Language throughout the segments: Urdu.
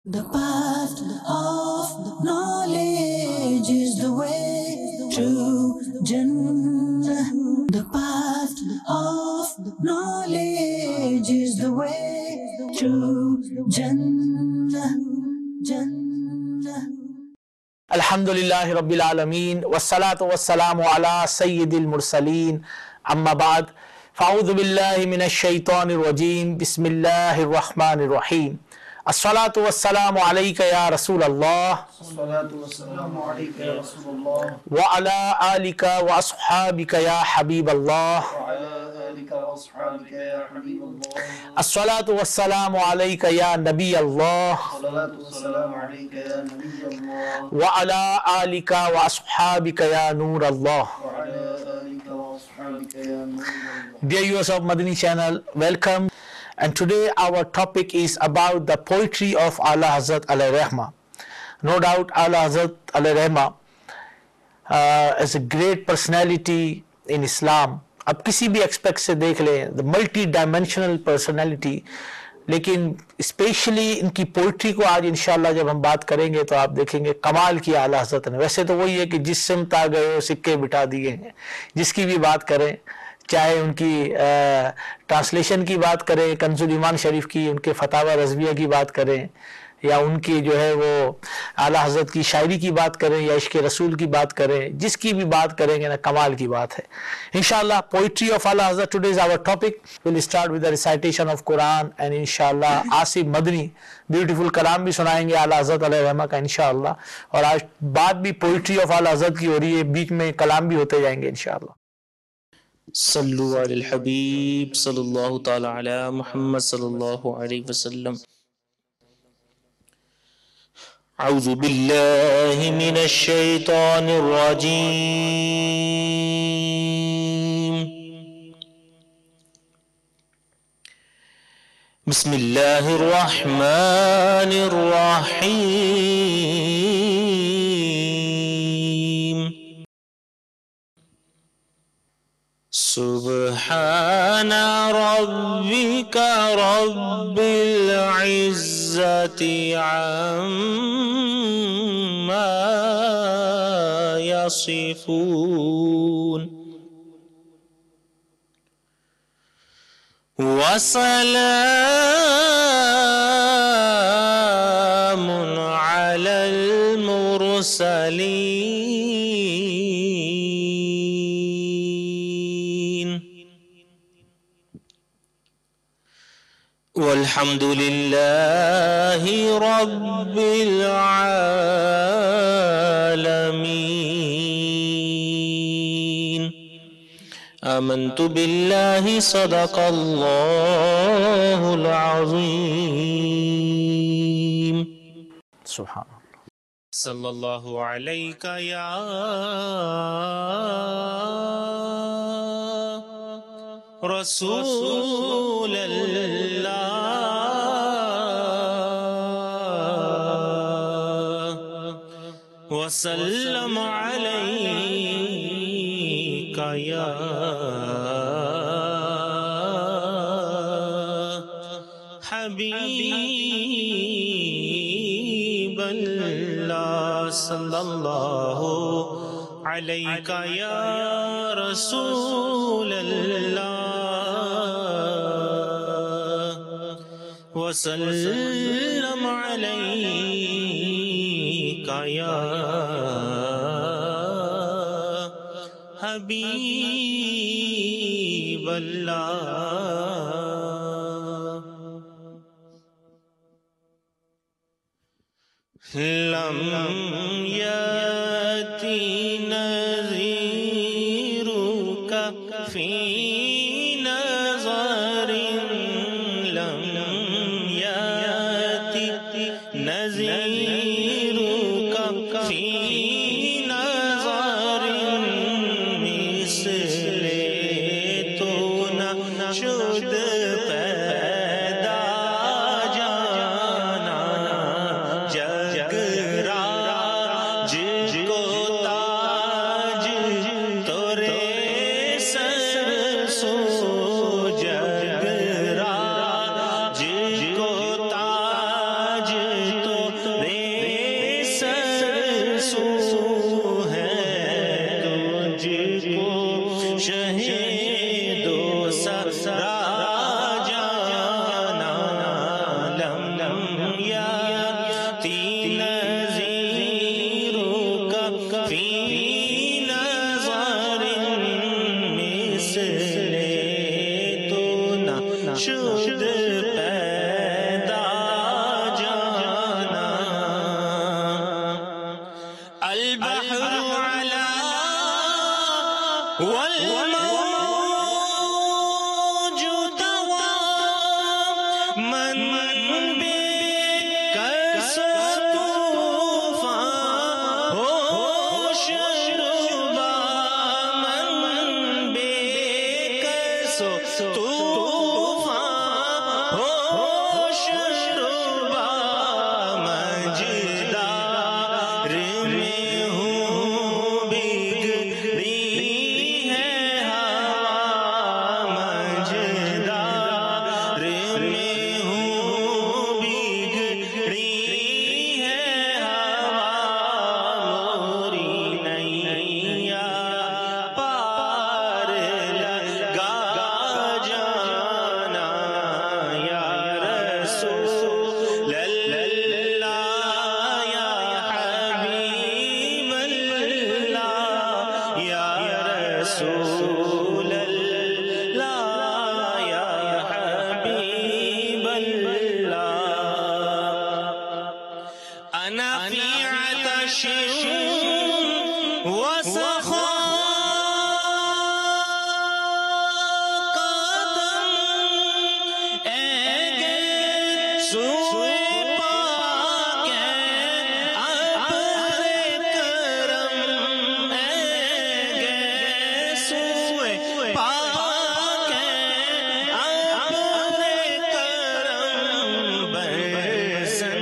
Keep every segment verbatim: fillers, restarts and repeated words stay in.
The path of knowledge is the way to Jannah. The path of knowledge is the way to Jannah. Jannah. Alhamdulillahi Rabbil Alameen, wassalatu wassalamu ala Sayyidil Mursaleen, amma ba'd, fa'udhu billahi minash shaitanir rajim, bismillahir rahmanir rahim. As-salatu wassalamu alayka ya Rasulallah, As-salatu wassalamu alayka ya Rasulullah, wa ala alika wa ashabika ya Habiballah. wa ala alika wa ashabika ya Habiballah. As-salatu wassalamu alayka ya Nabi Allah, As-salatu wassalamu alayka ya Nabiy Allah, wa ala alika wa ashabika ya Nur Allah. wa ala alika wa ashabika ya Nur Allah. Dear viewers of Madani channel, welcome. And today our topic is about the poetry of Ala Hazrat alayhi rahma. No doubt Ala Hazrat alayhi rahma uh, is a great personality in Islam. आप किसी भी एक्सपेक्ट से देख लें, the multi-dimensional personality, लेकिन स्पेशली इनकी पोइट्री को आज इंशाल्लाह जब हम बात करेंगे तो आप देखेंगे कमाल किया आला हज़रत ने। वैसे तो वही है कि जिस सिमत आ गए हो सिक्के बिठा दिए हैं, जिसकी भी बात करें, चाहे उनकी ट्रांसलेशन की बात करें कंजुल ईमान शरीफ की, उनके फतावा रज़विया की बात करें, या उनकी जो है वो आला हज़रत की शायरी की बात करें, या इश्क़ रसूल की बात करें, जिसकी भी बात करेंगे ना कमाल की बात है इंशाल्लाह। Poetry of Ala Hazrat today is our topic. Will start with the recitation of Quran and इंशाल्लाह आसिफ मदनी ब्यूटीफुल कलाम भी सुनाएंगे आला हज़रत अलैहि रहमा का इंशाल्लाह। और आज बात भी पोइट्री ऑफ आला हज़रत की हो रही है, बीच में कलाम भी होते जाएंगे इंशाल्लाह। صلو علی الحبیب صلی اللہ تعالی علی محمد صلی اللہ علیہ وسلم۔ اعوذ باللہ من الشیطان الرجیم، بسم اللہ الرحمن الرحیم۔ سبحان ربك رب العزة عما يصفون، وسلام على المرسلين، والحمد لله رب العالمين۔ آمنت بالله صدق الله العظيم۔ سبحان اللہ۔ صلی اللہ علیک یا رسول اللہ، وسلم علیک یا حبیب اللہ، صلی اللہ علیک یا رسول اللہ، وسلم علیک یا حبیب اللہ۔ لم یأتی نظیرک فی نظر، لم یأتی نظیرک فی نظر، مثل تو نہ شد پیدا جانا، جگ راج کو تاج تورے سر سو، جگ راج کو تاج تو والموج دواماً بکس طوفان ہوش ربا من بکس طوفان ہوش ربا مجدار میں ہوں بگڑی ہے ہوا مجدار میں ہوں بگڑی ہے ہوا موری نیا پار لگا جانا یا رسول اللہ یا حبیب اللہ یا رسول اللہ یا حبیب اللہ انا فی عطش وسخاء قدم اے گے سوئے پاک ابر کرم اے گے سوئے پاک ابر کرم برسن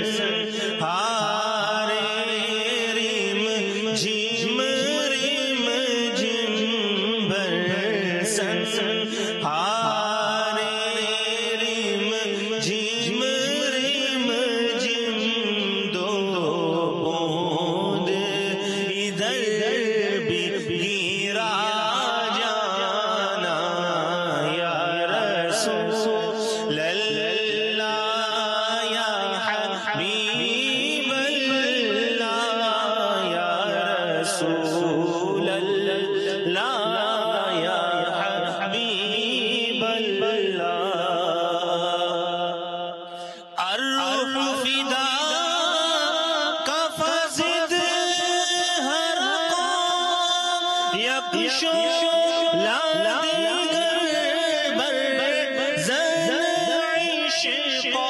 ہارے ریم جھم ریم جھم برسن ہارے ریم جھم ریم جھم دو بوند ادھر بھی گرا جانا یا رسول اللہ یا حبیب اللہ یا رسول اللہ یا حبیب اللہ الروح فدا کا فزد ہر قوم یکشو لا دیگر بر زن عشقا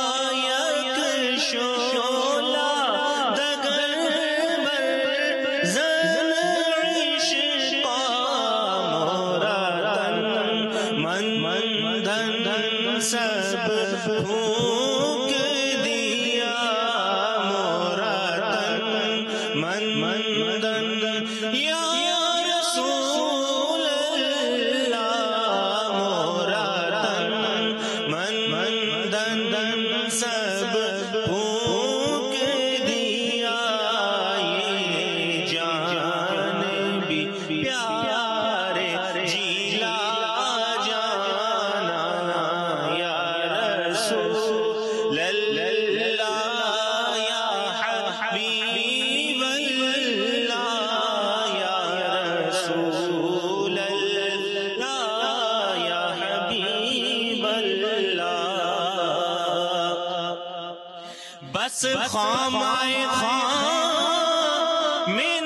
یکشو لا دگر بر زن عشقا مورا تن من دھن سب پھونک دیا مورا تن من دھن یا رسول اللہ مورا تن من دھن سب پھونک دیا یہ جان بھی پیارے جیلا جانا یا رسول اللہ یا حبیب اللہ یا رسول اللہ یا حبیب اللہ بس خامائے خام میں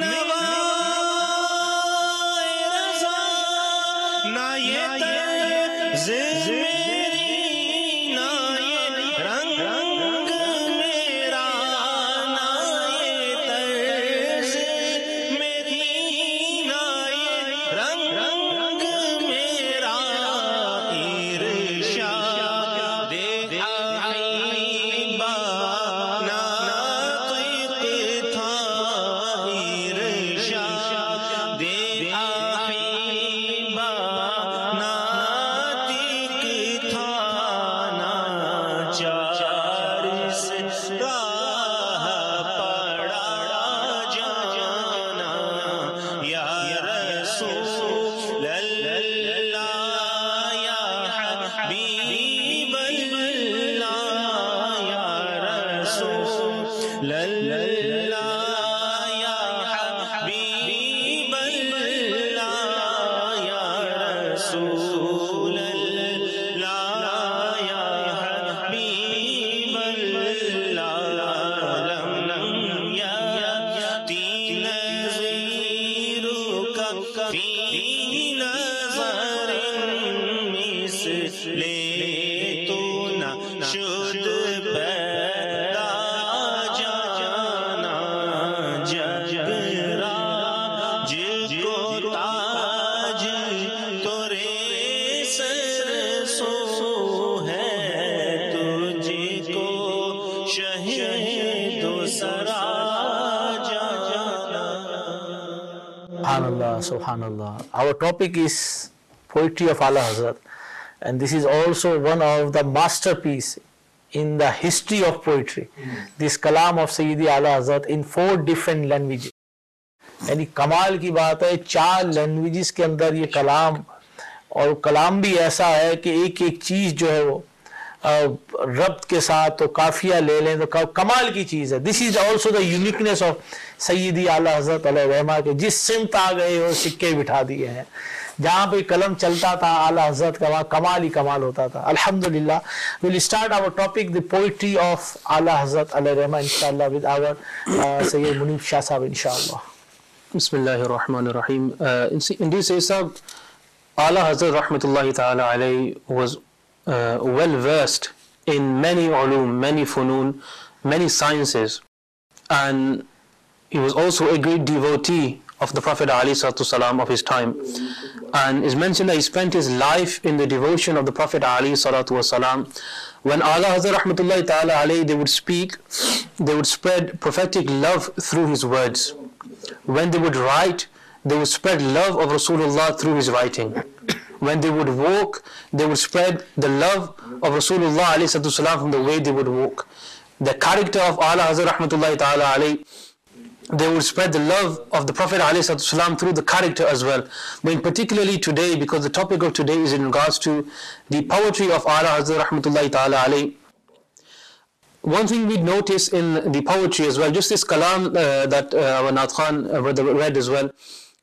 نوائے رضا نہ یہ طرز میری نہ یہ رنگ میرا نہ یہ طرز میری نہ یہ رنگ میرا ارشاد احبا ناطق تھا ارشاد احبا ناطق تھا ناچار سے راہ پڑا جانا یا رسول اللہ یا حبیب اللہ یا رسول اللہ یا حبیب اللہ یا رسول اللہ یا حبیب اللہ لم یأتی نظیرک فی Subhanallah, Subhanallah. Our topic is poetry of Ala Hazrat, and this is also one of the masterpiece in the history of poetry. This kalam of Sayyidi Ala Hazrat in four different languages. यानी कमाल की बात है, चार लैंग्वेजेस के अंदर ये कलाम, और कलाम भी ऐसा है कि एक एक चीज़ जो है वो रब्त के साथ, तो काफिया ले लें तो कमाल की चीज़ है. This is also the uniqueness of सैयदी आला हज़रत अलैहि रहमा के जिस सिमत आ गए वो सिक्के बिठा दिए हैं. जहाँ पे कलम चलता था आला हज़रत का, वहाँ कमाल ही कमाल होता था. अल्हम्दुलिल्लाह. Will start our topic the poetry of Ala Hazrat अलैहि रहमा इंशाअल्लाह विद आवर सैयद मुनीब शाह साहब इंशाअल्लाह. Bismillahirrahmanirrahim. Uh, indeed, Sayyid Ala Hazrat Rahmatullahi Ta'ala alayhi was uh, well versed in many ulum, many funun, many sciences, and he was also a great devotee of the Prophet alayhi salatu salam of his time. And it's mentioned that he spent his life in the devotion of the Prophet alayhi salatu salam. When Ala Hazrat Rahmatullahi Ta'ala alayhi, they would speak, they would spread prophetic love through his words. When they would write, they would spread love of Rasulullah through his writing. When they would walk, they would spread the love of Rasulullah alayhi from the way they would walk. The character of Ala Hazrat Rahmatullahi Ta'ala alayhi, they would spread the love of the Prophet alayhi through the character as well. But in particularly today, because the topic of today is in regards to the poetry of Ala Hazrat Rahmatullahi Ta'ala alayhi. One thing we notice in the poetry as well, just this kalam uh, that uh, our Naat Khan uh, read as well,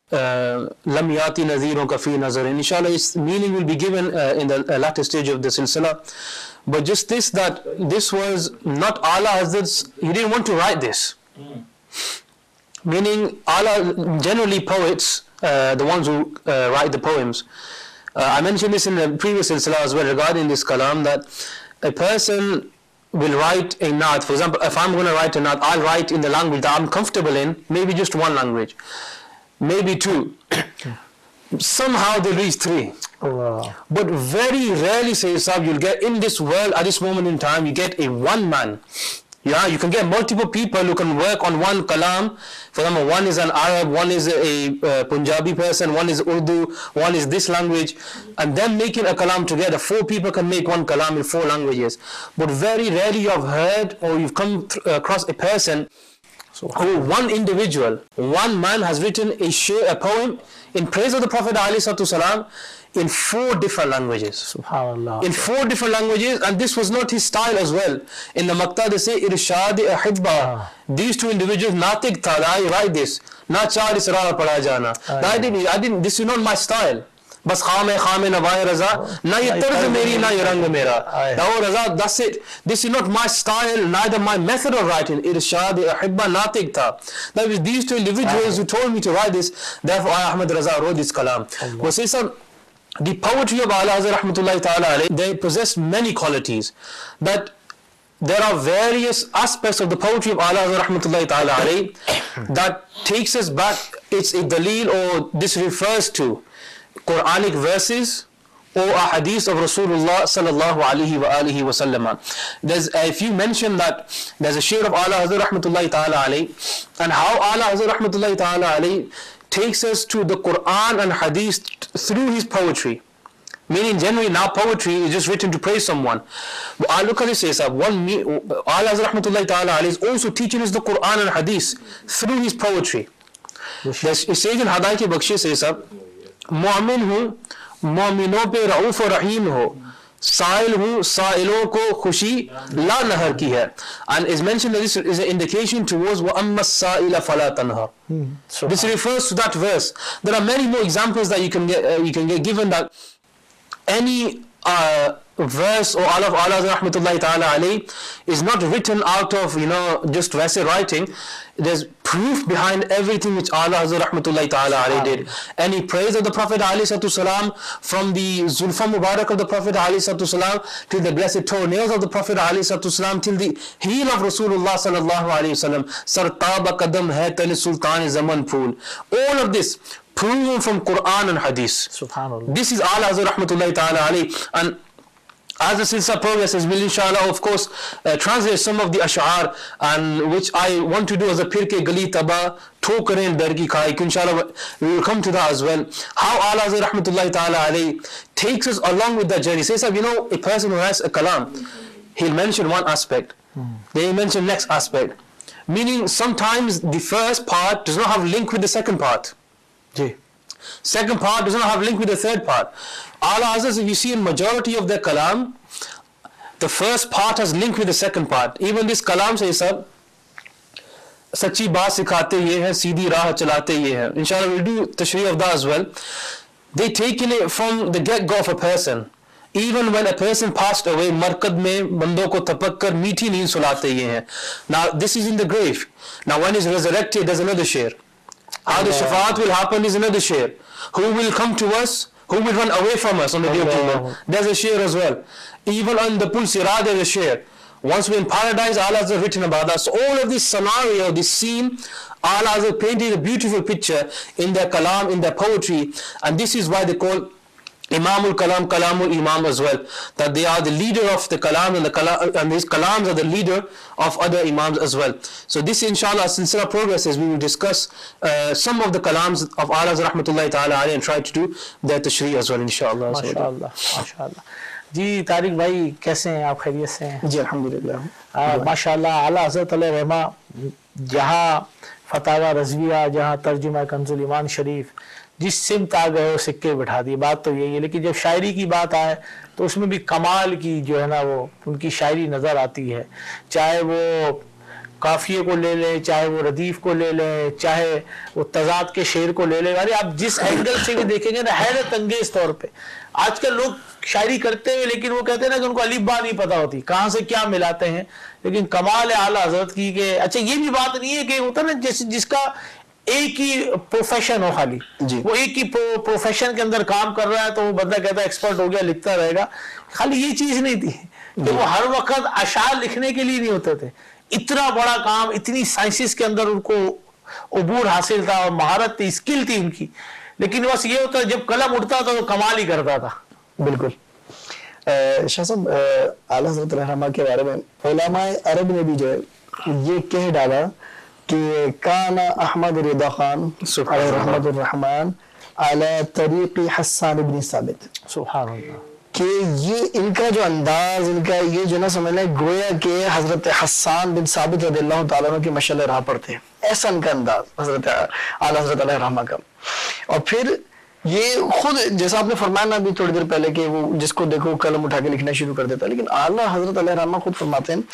Lam yati nadhirun ka fi nazarin. Inshallah, its meaning will be given uh, in the uh, latter stage of the silsila. But just this, that this was not Ala Hazrat's, he didn't want to write this. Mm. Meaning, Ala, generally poets, uh, the ones who uh, write the poems, uh, I mentioned this in the previous silsila as well regarding this kalam, that a person will write a naat. For example, if I'm going to write a naat, I'll write in the language that I'm comfortable in, maybe just one language, maybe two. Somehow they reach three. Oh, wow. But very rarely, say Sahib, you'll get in this world at this moment in time, you get a one man. Yeah, you can get multiple people who can work on one kalam. For example, one is an Arab, one is a uh, Punjabi person, one is Urdu, one is this language, and then making a kalam together. Four people can make one kalam in four languages. But very rarely you have heard or you've come across a person who, one individual, one man has written a share, a poem in praise of the Prophet ﷺ in four different languages. Subhanallah. In four different languages, and this was not his style as well. In the Maqta they say Irshad Ahibba. Ah. These two individuals, Natik tha, I write this. Na char israr pada jana. I didn't, I didn't, this is not my style. Bas khame khame nawai raza. Na ye tarz meri, na ye rang mera. Oh raza, that's it. This is not my style, neither my method of writing. Irshad Ahibba Natik tha. That was these two individuals who told me to write this. Therefore I, Ahmad Raza, wrote this kalam. Well, say some. The poetry of Ala Hazrat Rahmatullahi Ta'ala alayhi, they possess many qualities. That there are various aspects of the poetry of Ala Hazrat Rahmatullahi Ta'ala alayhi that takes us back. It's a daleel, or this refers to Quranic verses or a hadith of Rasulullah sallallahu alayhi wa alihi wa sallam. There's, if you mention that there's a share of Ala Hazrat Rahmatullahi Ta'ala alayhi, and how Ala Hazrat Rahmatullahi Ta'ala alayhi takes us to the Quran and Hadith through his poetry. Meaning, generally now poetry is just written to praise someone. But I look at this, says one, Ala Hazrat Rahmatullahi Ta'ala alayhi is also teaching us the Quran and Hadith through his poetry. It says in Hadayat Bakhshi, says Mu'min hu, mu'mino pe ra'uf wa rahim ho. Sa'il hu, sa'ilon ko khushi la nahar ki hai. And is mentioned that this is an indication towards wa amma sa'ila fala tanhar. Hmm. This refers to that verse. There are many more examples that you can get, uh, you can get given that any uh, verse or all of Allah's rahmatullahi ta'ala alayhi is not written out of, you know, just verse writing. There's proof behind everything which Allah rahmatullahi ta'ala alayhi did. Any praise of the Prophet alayhi salam, from the Zulfa Mubarak of the Prophet alayhi salam till the blessed toenails of the Prophet alayhi salam till the heel of Rasulullah sallallahu alayhi wasallam. Sar taba kadam hai tale sultan zaman pool. All of this proven from Quran and Hadith. Subhanallah. This is Allah rahmatullahi ta'ala alayhi. And as the silsila progresses, we'll inshallah of course uh, translate some of the ash'ar, and which I want to do as a pirke gali taba ٹھوکریں در کی کھائی, کہ inshallah we will come to that as well. How Ala Hazrat Rahmatullahi Ta'ala alayhi takes us along with that journey. Say, you know, a person who has a kalam, he'll mention one aspect, hmm. then he'll mention next aspect. Meaning sometimes the first part does not have link with the second part. Ji. Second part does not have link with the third part. Ala Hazrat, if you see in majority of their kalam, the first part has link with the second part. Even this kalam says, sir, سچی بات سکھاتے یہ ہیں, سیدھی راہ چلاتے یہ ہیں. Inshallah we'll do tashreeh of that as well. They taken it from the get go of a person. Even when a person passed away, markad میں بندوں کو تپک کر میٹھی نیند سلاتے یہ ہیں. Now this is in the grave. Now when he's resurrected, there's another share. How the shafaat will happen is another share. Who will come to us? Who will run away from us on the day of Judgment? There's a share as well. Even on the Pul Sirat there's a share. Once we're in paradise, Allah has written about us. So all of this scenario, this scene, Allah has painted a beautiful picture in their kalam, in their poetry. And this is why they call Imamul Kalam, Kalamul Imam as well. That they are the leader of the kalam, and the kalam, and these kalams are the leader of other imams as well. So this inshallah, as silsila progresses, we will discuss uh, some of the kalams of Allah Rahmatullahi Ta'ala and try to do their tashreeh as well, inshallah. MashaAllah, MashaAllah. جی طارق بھائی کیسے ہیں آپ؟ خیریت سے ہیں؟ جی الحمدللہ ماشاء اللہ. اعلیٰ حضرت علیہ رحمہ جہاں فتاوی رضویہ, جہاں ترجمہ کنز الایمان شریف, جس سمت آ گئے وہ سکے بٹھا دیے. بات تو یہی ہے, لیکن جب شاعری کی بات آئے تو اس میں بھی کمال کی جو ہے نا وہ ان کی شاعری نظر آتی ہے. چاہے وہ قافیے کو لے لیں, چاہے وہ ردیف کو لے لیں, چاہے وہ تضاد کے شعر کو لے لیں. یعنی آپ جس اینگل سے بھی دیکھیں گے نا, حیرت انگیز طور پہ آج کل لوگ شاعری کرتے ہیں لیکن وہ کہتے ہیں نا کہ ان کو الف با نہیں پتا ہوتی, کہاں سے کیا ملاتے ہیں. لیکن کمال اعلیٰ حضرت کی کہ اچھا یہ بھی بات نہیں ہے کہ ہوتا نا جس جس کا ایک ہی پروفیشن ہو, خالی وہ ایک ہی پروفیشن کے اندر کام کر رہا ہے تو وہ بندہ کہتا ہے ایکسپرٹ ہو گیا, لکھتا رہے گا. خالی یہ چیز نہیں تھی کہ وہ ہر وقت اشعار لکھنے کے لیے نہیں ہوتے تھے. اتنا بڑا کام, اتنی سائنسز کے اندر ان کو عبور حاصل تھا اور مہارت تھی, اسکل تھی ان کی. لیکن بس یہ ہوتا ہے جب قلم اٹھتا تھا تو کمال ہی کرتا تھا. بالکل. شاہ صاحب اعلیٰ حضرت رحمہ کے بارے میں علماء عرب نے بھی جو ہے یہ کہہ ڈالا کہ کان احمد رضا خان علیہ رحمت الرحمن علی طریق حسان بن ثابت. سبحان اللہ. کہ یہ ان کا جو انداز, ان کا یہ جو نا سمجھ لیں گویا کہ حضرت حسان بن ثابت رضی اللہ تعالیٰ عنہ کے مشعل راہ پر تھے. ایسا ان کا انداز حضرت اعلیٰ حضرت علیہ رحمہ کا. اور پھر یہ خود جیسا آپ نے فرمایا نا ابھی تھوڑی دیر پہلے کہ وہ جس کو دیکھو قلم اٹھا کے لکھنا شروع کر دیتا ہے. لیکن اعلیٰ حضرت علیہ رحمہ خود فرماتے ہیں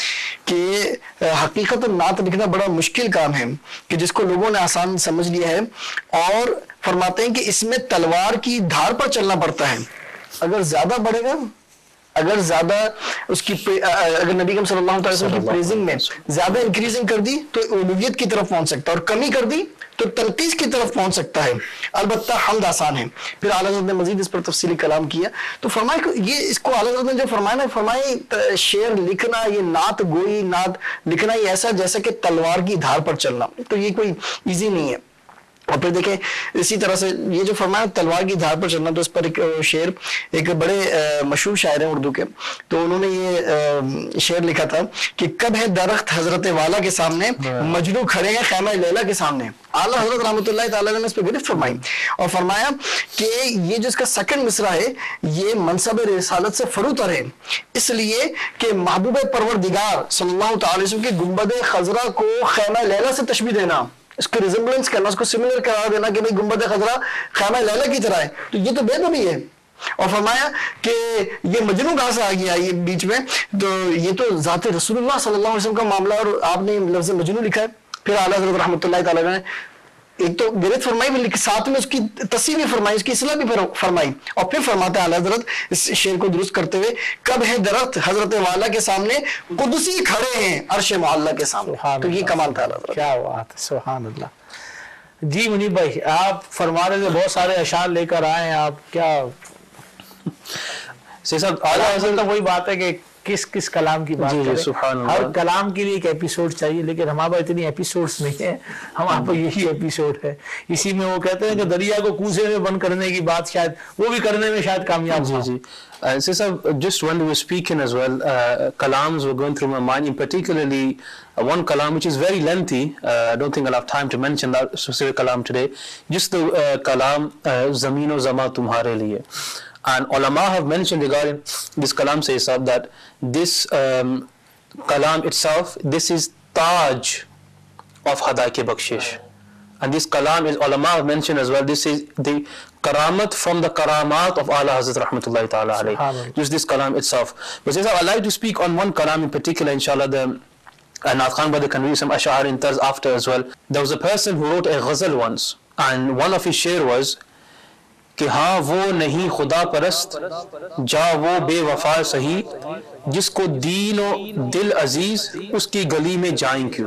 کہ حقیقت نعت لکھنا بڑا مشکل کام ہے کہ جس کو لوگوں نے آسان سمجھ لیا ہے. اور فرماتے ہیں کہ اس میں تلوار کی دھار پر چلنا پڑتا ہے. اگر زیادہ بڑھے گا, اگر زیادہ اس کی اگر نبی کریم صلی اللہ علیہ وسلم کی پریزنگ میں زیادہ انکریزنگ کر دی تو اولویت کی طرف پہنچ سکتا ہے, اور کمی کر دی تو تنقیص کی طرف پہنچ سکتا ہے. البتہ حمد آسان ہے. پھر اعلیٰ حضرت نے مزید اس پر تفصیلی کلام کیا تو فرمایا کہ یہ اس کو اعلیٰ حضرت نے جو فرمایا نا, فرمایا شعر لکھنا, یہ نعت گوئی, نعت لکھنا یہ ایسا جیسا کہ تلوار کی دھار پر چلنا. تو یہ کوئی ایزی نہیں ہے. اور پھر دیکھیں اسی طرح سے یہ جو فرمایا تلوار کی دھار پر چلنا, تو اس پر ایک شعر ایک بڑے مشہور شاعر ہیں اردو کے, تو انہوں نے یہ شعر لکھا تھا کہ کب ہے درخت حضرت والا کے سامنے, مجنو کھڑے ہیں خیمہ لیلا کے سامنے. اعلیٰ حضرت رحمۃ اللہ تعالیٰ نے اس پہ گرفت فرمائی اور فرمایا کہ یہ جو اس کا سیکنڈ مصرع ہے یہ منصب رسالت سے فروتر ہے, اس لیے کہ محبوب پروردگار صلی اللہ تعالی وسلم کے گنبد خضرا کو خیمہ لیلا سے تشبیہ دینا, اس کو ریزمبلنس کرنا, اس کو سملر قرار دینا کہ بھئی گنبد خضرا خیمہ لیلا کی طرح ہے, تو یہ تو بے نبی ہے. اور فرمایا کہ یہ مجنو کہاں سے آ گیا یہ بیچ میں, تو یہ تو ذات رسول اللہ صلی اللہ علیہ وسلم کا معاملہ, اور آپ نے لفظ مجنو لکھا ہے. پھر اعلیٰ حضرت رحمۃ اللہ تعالیٰ نے ایک تو گرفت فرمائی, ساتھ میں اس کی تصحیح بھی فرمائی, اس کی اصلاح بھی فرمائی. اور پھر فرماتے ہیں اعلیٰ حضرت اس شعر کو درست کرتے ہوئے, کب ہے درخت حضرت والا کے سامنے, قدسی کھڑے ہیں عرش معلیٰ کے سامنے. تو یہ کمال تھا اعلیٰ حضرت. کیا بات ہے, سبحان اللہ. جی منیب بھائی آپ فرما رہے تھے بہت سارے اشعار لے کر آئے ہیں آپ, کیا اعلیٰ حضرت کا وہی بات ہے کہ کس کس کلام کی بات جی جی کریں. سبحان اللہ. ہر کلام کے لیے ایک ایپیسوڈ چاہیے، لیکن ہمارے پاس اتنی ایپیسوڈز نہیں ہیں، ہمارے پاس یہی ایپیسوڈ ہے. اسی میں وہ کہتے ہیں کہ دریا کو کوزے میں بند کرنے کی بات شاید وہ بھی کرنے میں شاید کامیاب جی ہوں. جی. Uh, since I've just when we were speaking as well, uh, kalams were going through my mind, in particularly uh, one kalam which is very lengthy. uh, I don't think I'll have time to mention that specific kalam today. Just the uh, kalam uh, Zameen o Zama Tumhare Liye. And ulama have mentioned regarding this kalam says up that this um, kalam itself, this is taj of Hadaike Bakshish. And this kalam is, ulama have mentioned as well, this is the karamat from the karamat of Ala Hazrat Rahmatullahi Ta'ala alayhi. Just this kalam itself. But since I'd like to speak on one kalam in particular, inshallah, the and Naat Khan brother can read some ash'ar in Tarz after as well. There was a person who wrote a ghazal once, and one of his sher was کہ ہاں وہ نہیں خدا پرست جا وہ بے وفا سہی جس کو دین و دل عزیز اس کی گلی میں جائیں کیوں.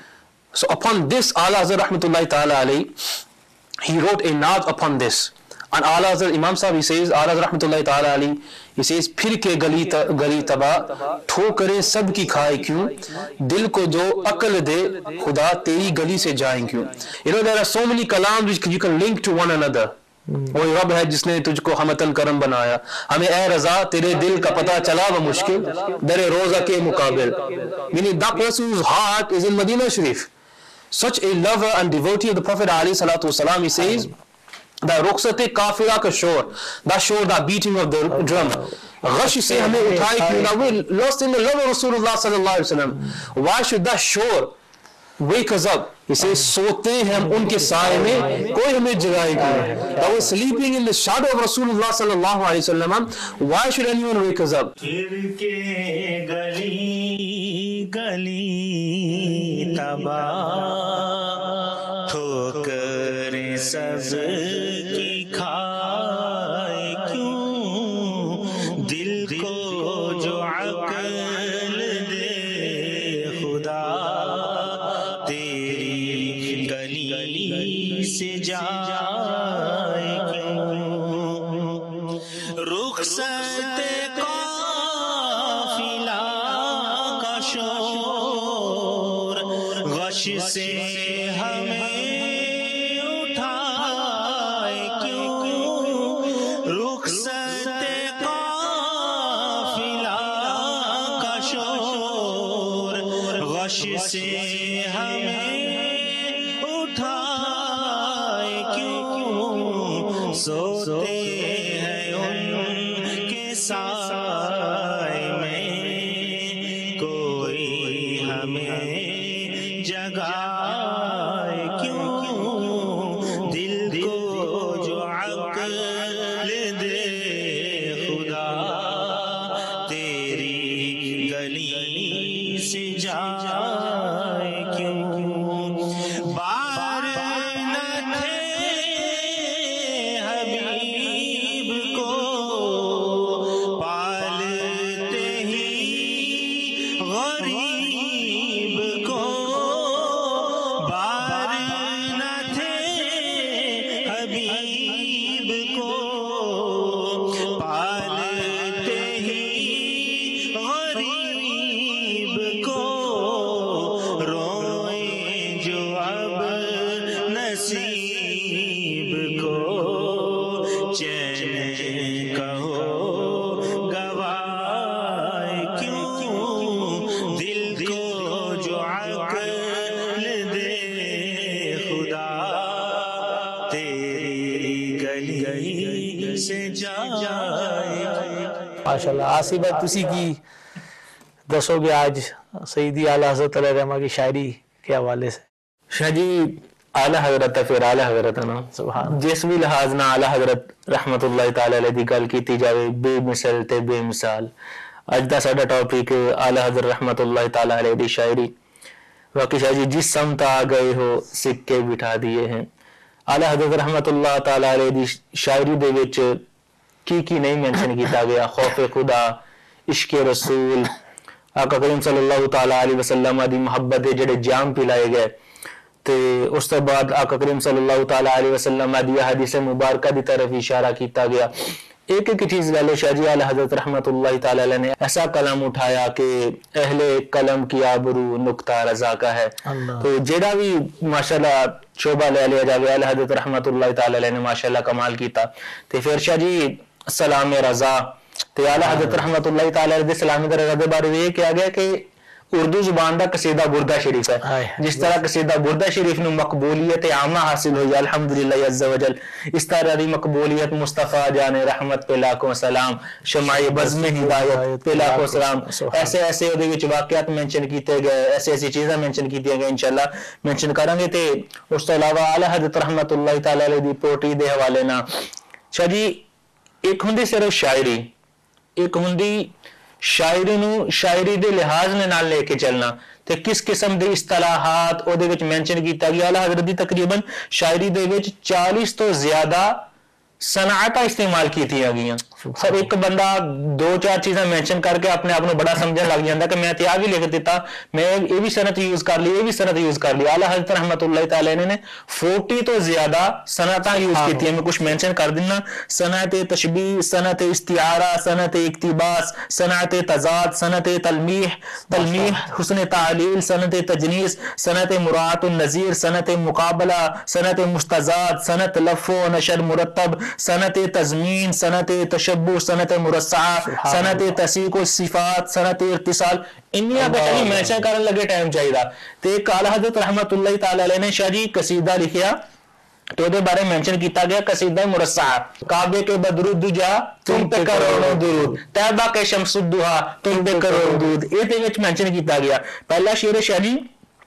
So upon this, Ala Hazrat Rahmatullahi Ta'ala alayhi, he wrote a naat upon this. And Ala Hazrat Imam Sahib, he says, Ala Hazrat Rahmatullahi Ta'ala alayhi, he says, پھر کے گلی گلی تباہ ٹھوکریں سب کی کھائے کیوں دل کو جو عقل دے خدا تیری گلی سے جائیں کیوں. You know, there are so many kalams which you can link to one another. وہی رب ہے جس نے تجھ کو حمتن کرم بنایا، ہمیں اے رضا تیرے دل کا پتہ چلا وہ مشکل در روزہ کے مقابل. Meaning that person's heart is in Medina Sharif. Such a lover and devotee of the Prophet alayhi salatu wasalam, he says that rukhsat kafira ka shor, that shor, that beating of the drum, ghash se hame uthai kyun na, we're lost in the love of Rasulullah sallallahu alaihi wasallam. Why should that shor wake us up? He says, sote hain hum unke saaye mein, koi hame jagaaye kyun. That we're sleeping in the shadow of Rasulullah sallallahu alaihi wasallam. Why should anyone wake us up? Firke gali gali tabaa thokare saz ki khaye kyun dil ko jo aql de khuda teri gali se jaaye kyun rukhsat qafila ka shor ghash se hame uthaye kyun rukhsat qafila ka shor ghash se hame سوتے ہیں ان کے سائے میں کوئی ہمیں جگائے کیوں دل کو جو عقل دے خدا تیری گلی سے جائے کیوں. بار نہ تھے ماشاءاللہ. آصف بھائی تسی کی دسو گے آج سیدی اعلیٰ حضرت علیہ رحمہ کی شاعری کے حوالے سے؟ شاہ جی اعلیٰ حضرت پھر اعلیٰ حضرت نا سبحان جس بھی لحاظ نہ اعلیٰ حضرت رحمت اللہ تعالی علیہ دی گل کیتی جاوے بے مثل تے بے مثال. اج دا ساڈا ٹاپک اعلیٰ حضرت رحمت اللہ تعالی علیہ دی شاعری. واقعی شاہ جی جس سمت آ گئے ہو سکے بٹھا دیے ہیں. اعلیٰ حضرت رحمت اللہ تعالی علیہ دی شاعری دے وچ کی کی نہیں مینشن کیتا گیا. خوف خدا، عشق رسول، آقا کریم صلی اللہ تعالی علیہ وسلم دی محبت دے جڑے جام پلائے گئے تے اس تو بعد آقا کریم صلی اللہ تعالی علیہ وسلم دی حدیث مبارکہ دی طرف اشارہ کیتا گیا ایک ایک چیز لے لو شاہ جی اعلی حضرت رحمت اللہ تعالی علیہ نے ایسا قلم اٹھایا کہ اہل قلم کی آبرو نقطہ رضا کا ہے. تو جیڑا بھی ماشاءاللہ شعبہ لے لیا جاوے اعلی حضرت رحمت اللہ تعالی علیہ نے ماشاءاللہ کمال کیتا. تے پھر شاہ جی سلام رضا تے اعلی حضرت رحمت اللہ تعالی علیہ دے سلام رضا دے بارے یہ کہا گیا کہ اردو زبان دا قصیدہ بردہ شریف ہے. جس طرح قصیدہ بردہ شریف نو مقبولیت عامہ حاصل ہوئی الحمدللہ عز و جل، اس طرح دی مقبولیت مصطفیٰ جان رحمت پہ لاکھوں سلام، شمع بزم ہدایت پہ لاکھوں سلام. ایسے ایسے دے وچ واقعات مینشن کیتے گئے، ایسے ایسی چیزیں مینشن کیتی گئے انشاءاللہ مینشن کریں گے. تے اس تو علاوہ اعلی حضرت رحمت اللہ تعالی علیہ دی پوٹی دے حوالے نہ شاہ جی ایک ہوندی صرف شاعری، ایک ہوندی شاعری نو شاعری دے لحاظ نے نال لے کے چلنا تے کس قسم دے اصطلاحات او دے وچ مینشن کیتا گیا. اعلی حضرت دی تقریباً شاعری دے وچ چالیس تو زیادہ صنعتاں استعمال کیتیاں گئیاں. سر ایک بندہ دو چار چیزیں مینشن کر کے اپنے آپ کو بڑا سمجھن لگ جاندا کہ میں تے آ بھی لکھ دیتا، میں یہ بھی صنعت یوز کر لی، یہ بھی صنعت یوز کر لی. اعلی حضرت رحمت اللہ تعالی نے فورٹی تو زیادہ صنعتاں یوز کیتی ہیں. میں کچھ مینشن کر دینا: صنعت تشبیہ، صنعت استعارہ، صنعت اقتباس، صنعت تضاد، صنعت تلمیح، تلمیح حسن تعلیل، صنعت تجنیس، صنعت مراعات النظیر، صنعت مقابلہ، صنعت مستضاد، صنعت لف و نشر مرتب، صنعت تضمین، صنعت تشبہ، صنعت مرصعہ، صنعت تسیق الصفات، صنعت اتصال. انہی پہ شاہ جی مینشن کرنے لگے ٹائم چاہیے. تو ایک اعلی حضرت رحمت اللہ تعالی علیہ نے شاہ جی قصیدہ لکھیا تو دے بارے مینشن کیتا گیا قصیدہ مرصعہ: کعبے کے بدر الدجا تم پہ کروڑوں درود، طیبہ کے شمس الضحیٰ تم پہ کروڑوں درود. یہ دے وچ مینشن کیتا گیا. پہلا شعر شاہ جی: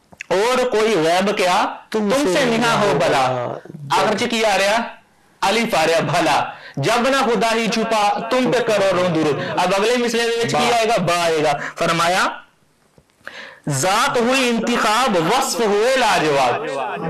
اور کوئی غیب کیا تم سے نہا ہو بلا، آخر چ کی آ رہا الف آ رہا بھلا، جب نہ خدا ہی چھپا تم پہ کروڑوں درود. اب اگلے مصرے دے وچ کی آئے گا؟ با آئے گا. فرمایا ذات ہوئی انتخاب وصف ہوئے لاجواب،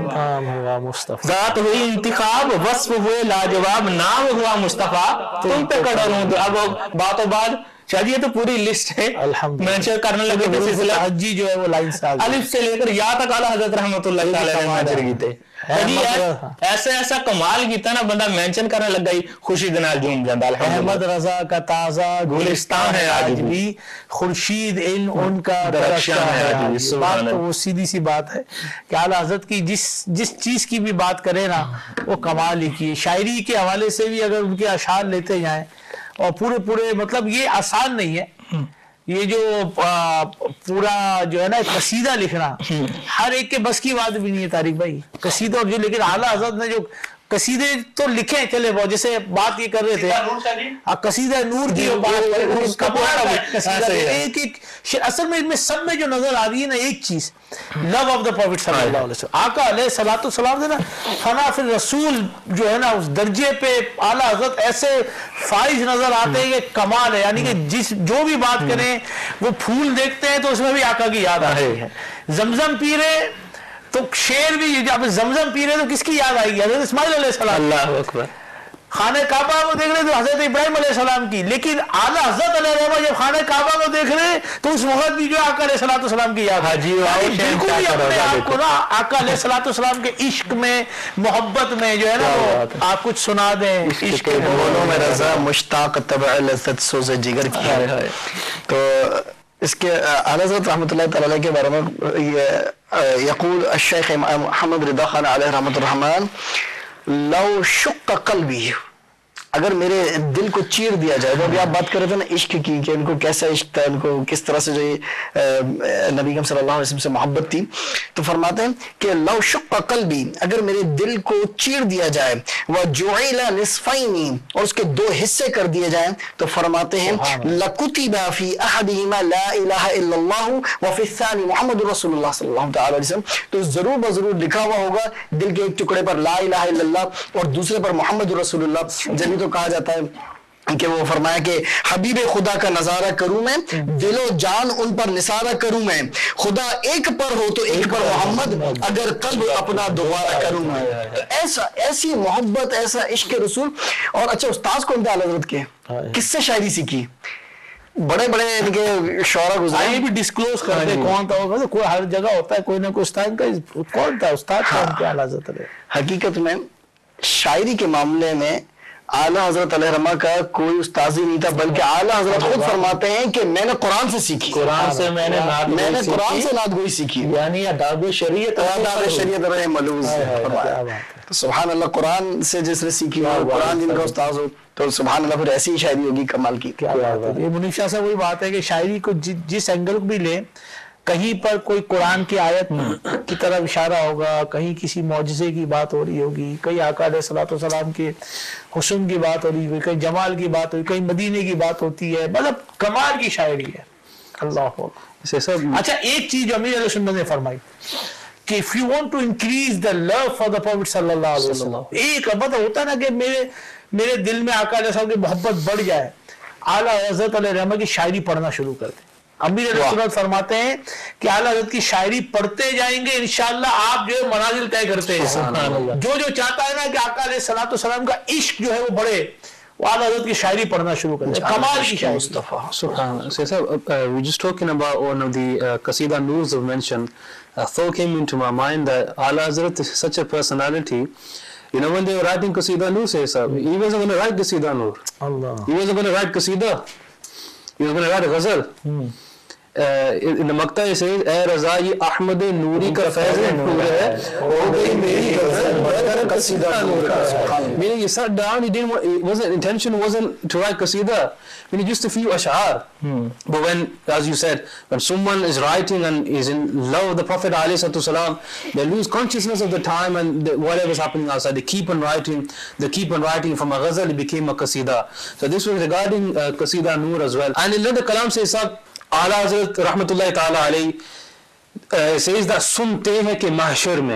ذات ہوئی انتخاب وصف ہوئے لاجواب، نام ہوا مصطفیٰ تم پہ کروڑوں درود. اب باتوں بعد شاہ جی یہ تو پوری لسٹ ہے مینشن کرنے لگے تھے سلسلہ حجی جو ہے وہ لائن سے الف سے لے کر یا تک اعلی حضرت رحمت اللہ تعالی علیہ مینشن کیتے. ایسا ایسا کمال کیتا نا بندہ مینشن کرنے لگ گئی خوشی دے نال جھوم جاندا. احمد رضا کا تازہ گلستان ہے آج بھی، خورشید علم ان کا درخشاں ہے آج بھی. بات تو وہ سیدھی سی بات ہے کہ اعلی حضرت کی جس جس چیز کی بھی بات کرے نا وہ کمال ہی کی. شاعری کے حوالے سے بھی اگر ان کے اشعار لیتے جائیں اور پورے پورے مطلب یہ آسان نہیں ہے. یہ جو پورا جو ہے نا قصیدہ لکھنا ہر ایک کے بس کی بات بھی نہیں ہے طارق بھائی. قصیدہ اور جو لیکن اعلیٰ حضرت نے جو قصیدے تو لکھے چلے بہت، جیسے بات یہ کر رہے تھے قصیدہ نور کی بات، اس کا ایک ایک اصل میں ان میں سب میں جو نظر آ رہی ہے نا ایک چیز، لو آف دا پروفٹ صلی اللہ علیہ وسلم. آقا علیہ الصلوۃ والسلام نے نا فنا فی الرسول جو ہے نا اس درجے پہ اعلیٰ حضرت ایسے فائز نظر آتے ہیں کہ کمال ہے. یعنی کہ جس جو بھی بات کریں وہ پھول دیکھتے ہیں تو اس میں بھی آقا کی یاد آ رہی ہے. زمزم پی رہے تو شیر بھی جب زمزم پی رہے تو کس کی یاد آئے گی؟ حضرت اسماعیل علیہ السلام. اللہ اکبر. خانہ کعبہ کو دیکھ رہے تو حضرت ابراہیم علیہ السلام کی. لیکن اعلیٰ حضرت علیہ السلام جب خانہ کعبہ کو دیکھ رہے تو اس وقت بھی جو آقا علیہ السلام کی یاد آئی. بالکل بھی اپنے آپ کو نا آقا علیہ السلام کے عشق میں محبت میں جو ہے نا وہ آپ کچھ سنا دیں. عشق کے بولوں میں رضا مشتاق طبع لذت سوز جگر کی. تو اس کے اعلیٰ حضرت رحمۃ اللہ تعالی کے بارے میں یقول الشیخ محمد رضا خان علیہ رحمۃ الرحمن: لو شق قلبی، اگر میرے دل کو چیر دیا جائے. تو ابھی آپ بات کر رہے تھے نا عشق کی کہ ان کو کیسا عشق تھا، ان کو کس طرح سے جو نبی کریم صلی اللہ علیہ وسلم سے محبت تھی. تو فرماتے ہیں کہ لو شق قلبی، اگر میرے دل کو چیر دیا جائے، وجعل نصفین، اور اس کے دو حصے کر دیے جائیں، تو فرماتے ہیں لکتب فی احدہما لا الہ الا اللہ وفی الثانی محمد رسول اللہ صلی اللہ علیہ وسلم. تو ضرور بضرور لکھا ہوا ہوگا دل کے ایک ٹکڑے پر لا الہ الا اللہ اور دوسرے پر محمد رسول اللہ. جبھی تو کہا جاتا ہے کہ وہ فرمایا کہ حبیب خدا کا نظارہ کروں میں، دل و جان ان پر نثارہ کروں میں، خدا ایک پر ہو تو ایک پر محمد، اگر قلب اپنا دوبارہ کروں میں. ایسا ایسی محبت، ایسا عشق رسول. اور اچھا استاذ کون تھے اعلیٰ حضرت کے؟ کس سے شاعری سیکھی؟ بڑے بڑے ان کے شعرا گزرے. یہ بھی ڈسکلوز کر دیں کون تھا ہوگا. کوئی ہر جگہ ہوتا ہے کوئی نہ کوئی استاد کا. کون تھا استاد کون تھے اعلیٰ حضرت؟ حقیقت میں شاعری کے معاملے میں اعلیٰ حضرت علیہ رحمہ کا کوئی استاذ ہی نہیں تھا، بلکہ اعلیٰ حضرت خود فرماتے ہیں کہ میں نے قرآن سے سیکھی، قرآن سے میں نے نعت میں نے گوئی قرآن سیکھی، سے نعت گوئی سیکھی، یعنی آداب شریعت آداب شریعت رہے ملوز فرمایا۔ تو سبحان اللہ، قرآن سے جس نے سیکھی ہو، قرآن جن کا استاذ ہو، تو سبحان اللہ پھر ایسی ہی شاعری ہوگی کمال کی۔ کیا بات ہے، یہ منیف شاہ صاحب وہی بات ہے کہ شاعری کو جس اینگل بھی لیں، کہیں پر کوئی قرآن کی آیت کی طرف اشارہ ہوگا، کہیں کسی معجزے کی بات ہو رہی ہوگی، کہیں آقا علیہ الصلوۃ والسلام کے حسن کی بات ہو رہی ہوگی، کہیں جمال کی بات ہوگی، کہیں مدینے کی بات ہوتی ہے، مطلب کمال کی شاعری ہے۔ اللہ اچھا، ایک چیز جو امیر علیہ سنت نے فرمائی کہ if you want to increase the love for the Prophet صلی اللہ علیہ وسلم، ایک مطلب ہوتا نا کہ میرے میرے دل میں آقا علیہ السلام کی محبت بڑھ جائے، اعلیٰ حضرت علیہ رحمہ کی شاعری پڑھنا شروع کر دیں۔ امیر علیہ سنت فرماتے ہیں کہ اعلیٰ حضرت کی شاعری پڑھتے جائیں گے، انشاءاللہ آپ جو ہے منازل طے کرتے ہیں۔ جو جو چاہتا ہے نا کہ آقا علیہ الصلوۃ والسلام کا عشق جو ہے وہ بڑھے، وہ اعلیٰ حضرت کی شاعری پڑھنا شروع کرتے ہیں، کمال کی شاعری۔ سبحان اللہ. So, so uh, we're just talking about one of the uh, Qasida Noors of mentioned. A thought came into my mind that Ala Hazrat is such a personality. You know, when they were writing Qasida Noor, say so, he wasn't going to write Qasida Noor. Allah. He wasn't going to write Qasida. He was going to write a ghazal. Hmm. Uh, in the Makta it says, اے رضا یہ احمد نوری کا فیض نور ہے، ہو گئی میری غزل بڑھ کر قصیدہ نور کا۔ Meaning he sat down, he didn't want, it wasn't, intention wasn't to write qasida, I mean just a few ash'ar. Hmm. But when, as you said, when someone is writing and is in love with the Prophet ﷺ, they lose consciousness of the time and the, whatever is happening outside, they keep on writing, they keep on writing. From a ghazal it became a qasida. So this was regarding uh, Qasida Noor as well. And in the Kalam says, A'la Hazrat Rahmatullahi Ta'ala alayhi says that سنتے ہیں کہ محشر میں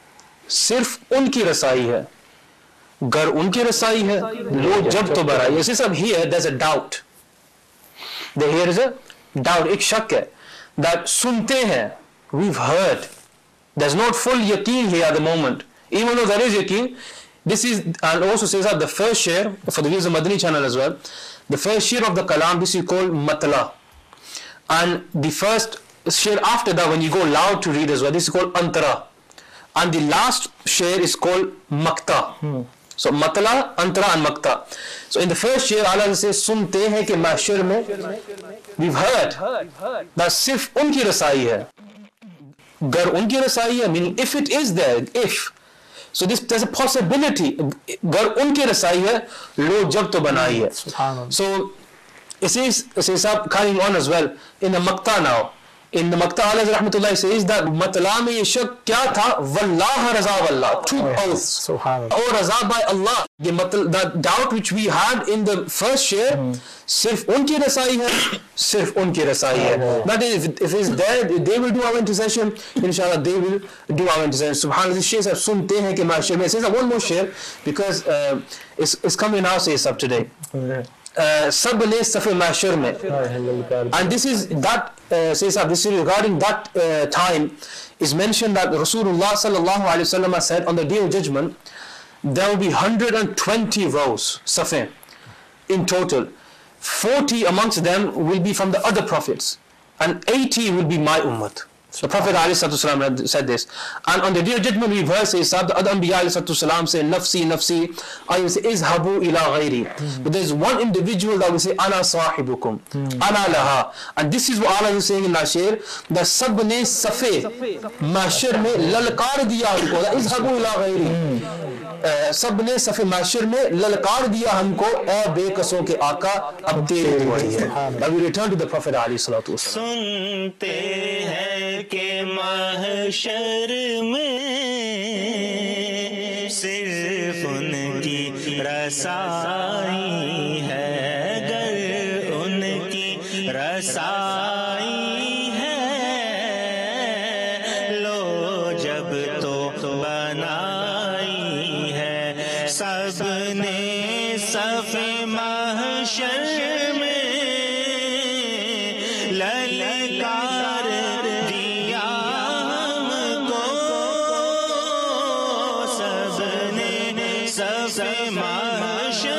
صرف ان کی رسائی ہے، گر ان کی رسائی ہے لو جب تو برائی۔ ایسے سب here there's a doubt, there is a doubt، ایک شک ہے that سنتے ہیں we've heard, there's not full yaqeen here at the moment, even though there is yaqeen. This is, and also says that the first share for the viewers of Madani channel as well, the first share of the Kalam, this is called Matla. And the first share after that, when you go loud to read as well, this is called Antara. And the last share is called Makta. Hmm. So Matla, Antara and Makta. So in the first share, Allah says, Sunte hai ke mahshar mein, we've heard that sirf unki rasai hai. Gar unki rasai hai, meaning if it is there, if. So this, there's a possibility. Gar unki rasai hai, lo jab to banai hai. So it says, it says carrying on as well in the Makta now. In the Makta, Allah Rahmatullah says that Matla mein ye shak kya tha? Wallah raza wallah. Two oaths. Oh, raza by Allah. The, matl, the doubt which we had in the first share, hmm. sirf unki rasai hai, sirf unki rasai hai. That is, if, if it's there, they will do our intercession. Inshallah, they will do our intercession. Subhanallah, this share says, sunte hai ke mahshar mein. It says one more share because uh, it's, it's coming now, says up today. Okay. سب نے صف محشر میں, and this is that uh, says that this is regarding that uh, time is mentioned that Rasulullah sallallahu alaihi wasallam said on the day of judgment there will be one hundred twenty rows safin in total. Forty amongst them will be from the other prophets and eighty will be my ummat. So Prophet ﷺ said this. And on the day of judgment we verse says the other Anbiya ﷺ say nafsi nafsi, I will say izhabu ila ghayri. But there is one individual that will say ana sahibukum, ana laha. And this is what Allah is saying in Nashir, that sab ne safe mahshar mein lalkar diya humko, that izhabu ila ghayri. سب نے صف محشر میں للکار دیا ہم کو اے بے قصوں کے آقا اب تیری دوڑی ہے. Now we return to the Prophet علیہ الصلوۃ والسلام. سنتے ہیں کہ محشر میں صرف ان کی رسائی ہے، گر ان کی رسائی ہے لو جب تو بنائی سب نے صف محشر میں للکار دیا ہم کو، سب نے صف محشر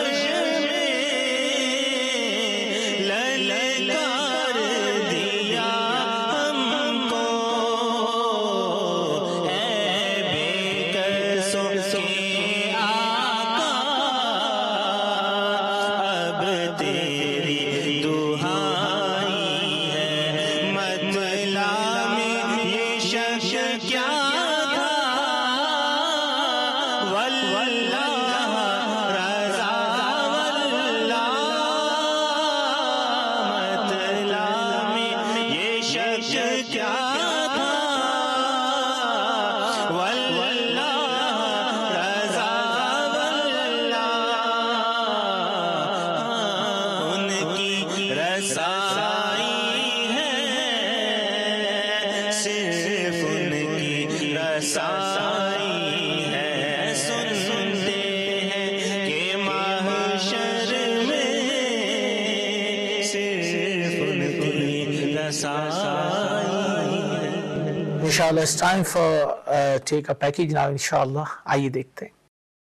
रसाई है, सुनते हैं कि महशर में सिर्फ उनकी रसाई है। Inshallah, it's time for uh, take a package now. Inshallah, आइए देखते हैं.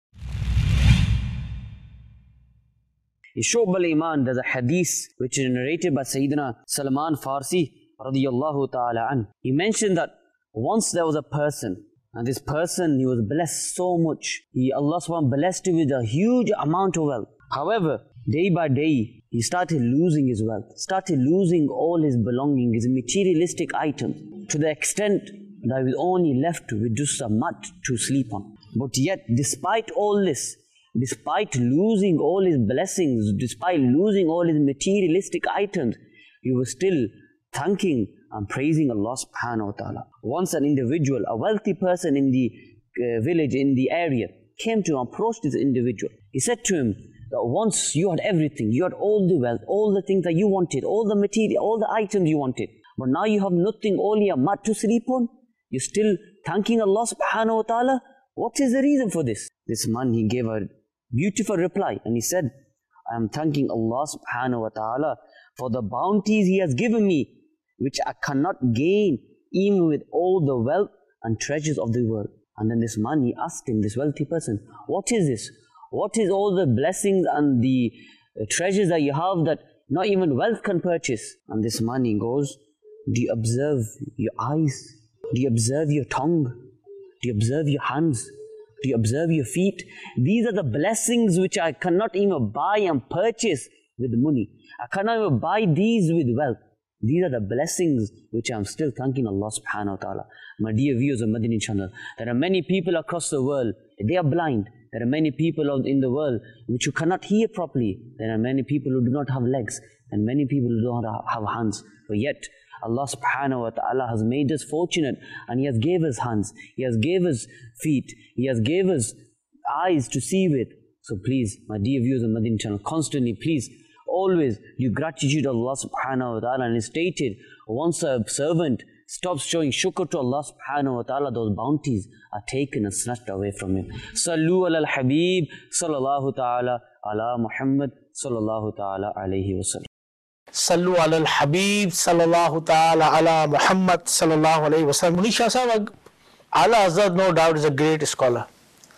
In Shu'ab al-Iman, there's a hadith which is narrated by Sayyidina Salman Farsi radiyallahu ta'ala an. He mentioned that once there was a person, and this person, he was blessed so much. He, Allah subhanahu wa ta'ala blessed him with a huge amount of wealth. However, day by day, he started losing his wealth, started losing all his belongings, his materialistic items, to the extent that he was only left with just a mat to sleep on. But yet, despite all this, despite losing all his blessings, despite losing all his materialistic items, he was still thanking and praising Allah subhanahu wa ta'ala. Once an individual, a wealthy person in the uh, village, in the area, came to him, approached this individual. He said to him that once you had everything, you had all the wealth, all the things that you wanted, all the material, all the items you wanted, but now you have nothing, only a mat to sleep on. You're still thanking Allah subhanahu wa ta'ala. What is the reason for this? This man, he gave a beautiful reply, and he said, I am thanking Allah subhanahu wa ta'ala for the bounties He has given me, which I cannot gain even with all the wealth and treasures of the world. And then this man, he asked him, this wealthy person, what is this? What is all the blessings and the treasures that you have that not even wealth can purchase? And this man, he goes, do you observe your eyes? Do you observe your tongue? Do you observe your hands? Do you observe your feet? These are the blessings which I cannot even buy and purchase with money. I cannot even buy these with wealth. These are the blessings which I am still thanking Allah subhanahu wa ta'ala. My dear viewers of Madani channel, there are many people across the world, they are blind. There are many people in the world which you cannot hear properly. There are many people who do not have legs, and many people who do not have hands. But yet, Allah subhanahu wa ta'ala has made us fortunate, and He has gave us hands, He has gave us feet, He has gave us eyes to see with. So please, my dear viewers of Madani channel, constantly, please, always give gratitude to Allah subhanahu wa ta'ala. And it's stated, once a servant stops showing shukr to Allah subhanahu wa ta'ala, those bounties are taken and snatched away from him. Sallu ala al-Habib sallallahu ta'ala ala Muhammad sallallahu ta'ala alayhi wa sallam. Sallu ala al-Habib sallallahu ta'ala ala Muhammad sallallahu alayhi wa sallam. Munisha Sahab, Ala Hazrat no doubt is a great scholar.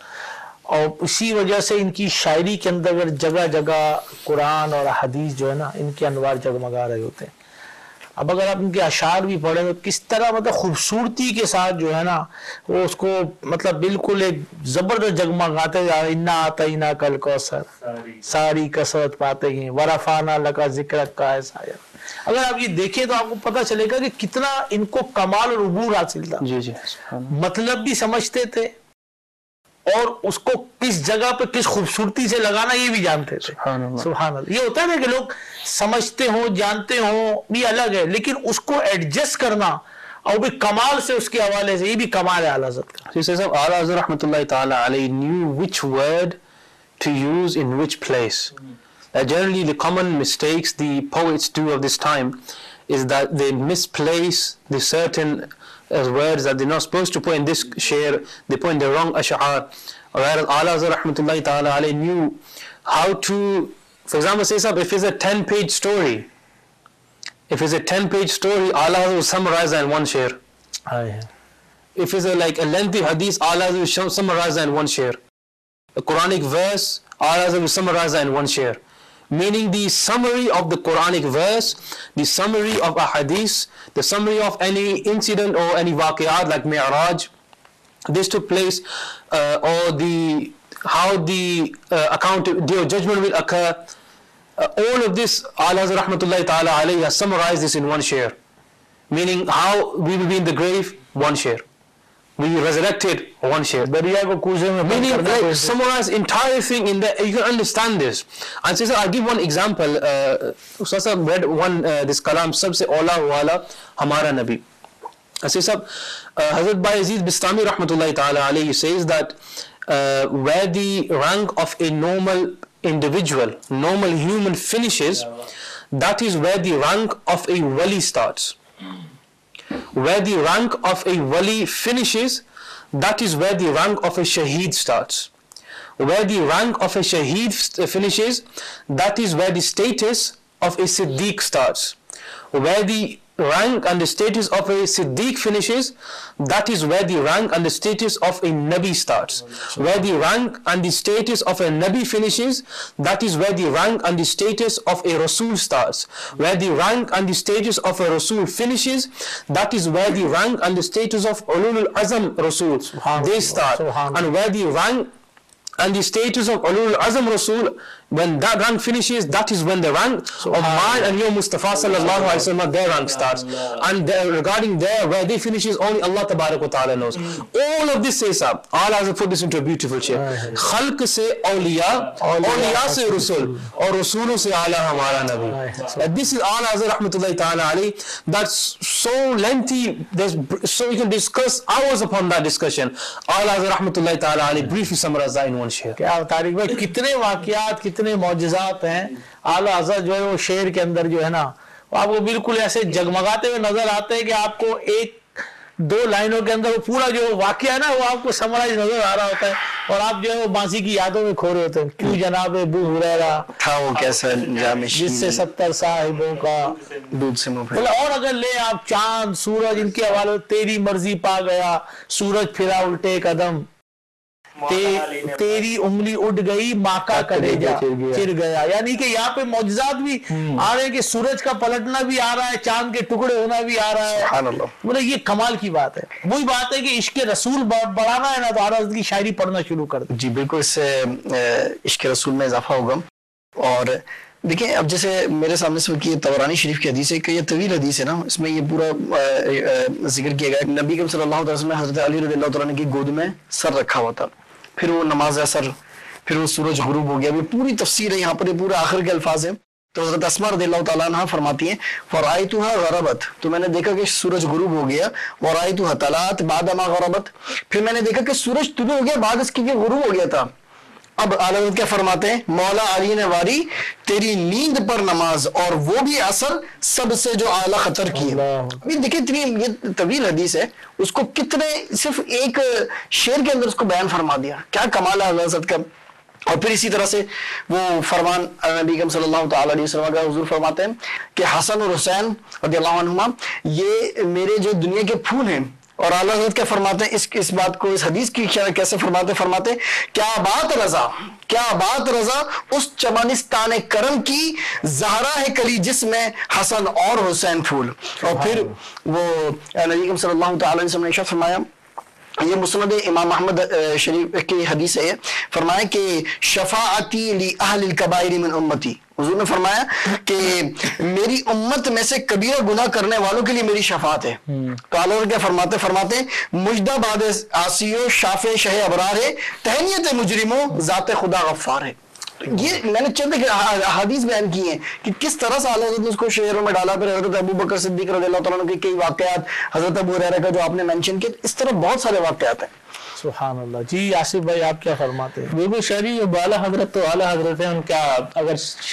और इसी वजह से इनकी शायरी के अंदर जगह जगह कुरान और हदीस जो है ना, इनके अनवार जगमगा रहे होते हैं. अब अगर आप इनके अशार भी पढ़ें तो किस तरह मतलब खूबसूरती के साथ जो है ना, वो उसको मतलब बिल्कुल एक ज़बरदस्त जगमगाते जा रहे. इन्ना आतईना कल कौसर सारी कसरत पाते हैं वरफाना लका जिक्र का है शायर. अगर आप ये देखें तो आपको पता चलेगा कि कितना इनको कमाल और उबूर हासिल था. जी जी, मतलब भी समझते थे और उसको किस जगह पे किस खूबसूरती से लगाना ये भी जानते थे. सुभान अल्लाह. ये होता है ना कि लोग समझते हो जानते हो भी अलग है, लेकिन उसको एडजस्ट करना और भी कमाल से उसके हवाले से, ये भी कमाल है आला हज़रत का. He says, Ala Hazrat rahmatullahi ta'ala alayhi knew which word to use in which place. Uh, generally the common mistakes the poets do of this time is that they misplace the certain as words that they're not supposed to put in this share, they put in the wrong ash'ar. Whereas Ala Hazrat rahmatullahi ta'ala alayhi knew how to, for example, say something, if it's a ten page story, if it's a ten page story, Ala Hazrat will summarize that in one share. If it's a, like a lengthy hadith, Ala Hazrat will summarize that in one share. A Quranic verse, Ala Hazrat will summarize that in one share. Meaning the summary of the Quranic verse, the summary of a hadith, the summary of any incident or any waqiyat like Mi'raj, this took place, uh, or the how the uh, account, the judgment will occur. Uh, all of this, Ala Hazrat rahmatullahi ta'ala alayhi has summarized this in one share. Meaning how we will be in the grave, one share. We resurrected, one share. Meaning like, summarize entire thing in there, you can understand this. And so I'll give one example. Uh, Ustaz read one, uh, this kalam, Sabse Ola Wala Hamara Nabi. So uh, Hazrat Bayezid Bistami rahmatullahi ta'ala alayhi says that uh, where the rank of a normal individual, normal human finishes, that is where the rank of a wali starts. where the rank of a wali finishes, that is where the rank of a shaheed starts. Where the rank of a shaheed finishes, that is where the status of a siddiq starts. Where the rank and the status of a siddiq finishes, that is where the rank and the status of a nabi starts. Where the rank and the status of a nabi finishes, that is where the rank and the status of a rasul starts. Where the rank and the status of a rasul finishes, that is where the rank and the status of ulul azam rasul, they start. And where the rank and the status of ulul azam rasul, when that rank finishes, that is when the rank of mine and your Mustafa sallallahu alaihi wasallam, their rank starts. And regarding there, where they finishes, only Allah tabarak wa ta'ala knows. All of this says up. Allah has put this into a beautiful shape. Khalq se awliya, awliya se rasul, or rasul se ala hamara nabi. This is Allah Azza rahmatullahi ta'ala alayhi. That's so lengthy, there's, so we can discuss hours upon that discussion. Allah Azza rahmatullahi ta'ala alayhi briefly summarized that in one share. کیا طارق بھائی کتنے واقعات کتنے معجزات ہیں. اعلیٰ حضرت جو ہے وہ شعر کے اندر جو ہے نا وہ آپ کو بالکل ایسے جگمگاتے ہوئے نظر آتے ہیں کہ آپ کو ایک دو لائنوں کے اندر وہ پورا جو واقعہ ہے نا وہ آپ کو سمرائز نظر آ رہا ہوتا ہے اور آپ جو ہے وہ ماضی کی یادوں میں کھو رہے ہوتے ہیں. کیوں جناب ابو ہریرہ تھا وہ کیسا جامشین جس سے ستر صاحبوں کا دودھ سے منہ پھر. اور اگر لیں آپ چاند سورج ان کے حوالے تیری مرضی پا گیا, سورج پھرا الٹے قدم, تیری انگلی اٹھ گئی ماں کا کلیجہ چر گیا. یعنی کہ یہاں پہ معجزات بھی آ رہے ہیں کہ سورج کا پلٹنا بھی آ رہا ہے, چاند کے ٹکڑے ہونا بھی آ رہا ہے. مطلب یہ کمال کی بات ہے. وہی بات ہے کہ عشق رسول بڑھانا ہے نا تو حضرت کی شاعری پڑھنا شروع کر دیں. جی بالکل, اس سے عشق رسول میں اضافہ ہوگا. اور دیکھیں اب جیسے میرے سامنے سے یہ طبرانی شریف کی حدیث ہے کہ یہ طویل حدیث ہے نا, اس میں یہ پورا ذکر کیا گیا. نبی کریم صلی اللہ علیہ وسلم نے حضرت علی رضی اللہ تعالیٰ کی گود میں سر رکھا ہوا تھا, پھر وہ نماز اثر, پھر وہ سورج غروب ہو گیا. یہ پوری تفسیر ہے, یہاں پر یہ پورا آخر کے الفاظ ہیں. تو حضرت اسماء رضی اللہ تعالیٰ عنہ فرماتی ہیں فرأیتها غربت, تو میں نے دیکھا کہ سورج غروب ہو گیا. ورأیتها طلعت بعد ما غربت, پھر میں نے دیکھا کہ سورج طلوع ہو گیا بعد اس کے غروب ہو گیا تھا. اب اعلیٰ حضرت کیا فرماتے ہیں, مولا علی نے واری تیری نیند پر نماز اور وہ بھی اثر سب سے جو اعلیٰ خطر کی ہے. دیکھیں اتنی یہ طویل حدیث ہے, اس کو کتنے صرف ایک شعر کے اندر اس کو بیان فرما دیا. کیا کمال ہے اعلیٰ حضرت کا. اور پھر اسی طرح سے وہ فرمان نبی کریم صلی اللہ تعالیٰ علیہ وسلم کا حضور فرماتے ہیں کہ حسن اور حسین رضی اللہ عنہما یہ میرے جو دنیا کے پھول ہیں. اور اعلیٰ حضرت کیا فرماتے ہیں, اس اس بات کو, اس حدیث کی کیسے فرماتے فرماتے کیا بات رضا, کیا بات رضا اس چمنستان کرم کی, زہرا ہے کلی جس میں حسن اور حسین پھول. اور پھر وہ نبی کریم صلی اللہ تعالیٰ علیہ وسلم نے ارشاد فرمایا, یہ مسند امام احمد شریف کی حدیث ہے, فرمایا کہ شفاعتی لی اہل الکبائر من امتی. حضور نے فرمایا کہ میری امت میں سے کبیرہ گناہ کرنے والوں کے لیے میری شفاعت ہے. تو اعلیٰ کیا فرماتے فرماتے مجدہ باد آسیو شاف شہ ابرار ہے, تہنیت مجرموں ذات خدا غفار ہے. یہ میں نے چند حدیث بیان کی ہیں کہ کس طرح سے اعلیٰ حضرت نے اس کو شعروں میں ڈالا. پھر حضرت ابو بکر صدیق رضی اللہ تعالیٰ عنہ کے کئی واقعات, حضرت ابو ہریرہ کا جو آپ نے مینشن کیا, اس طرح بہت سارے واقعات ہیں. سبحان اللہ. جی آصف بھائی آپ کیا فرماتے ہیں؟ بالکل شریع جو بالا حضرت تو اعلیٰ حضرت ہیں, ان کا اگر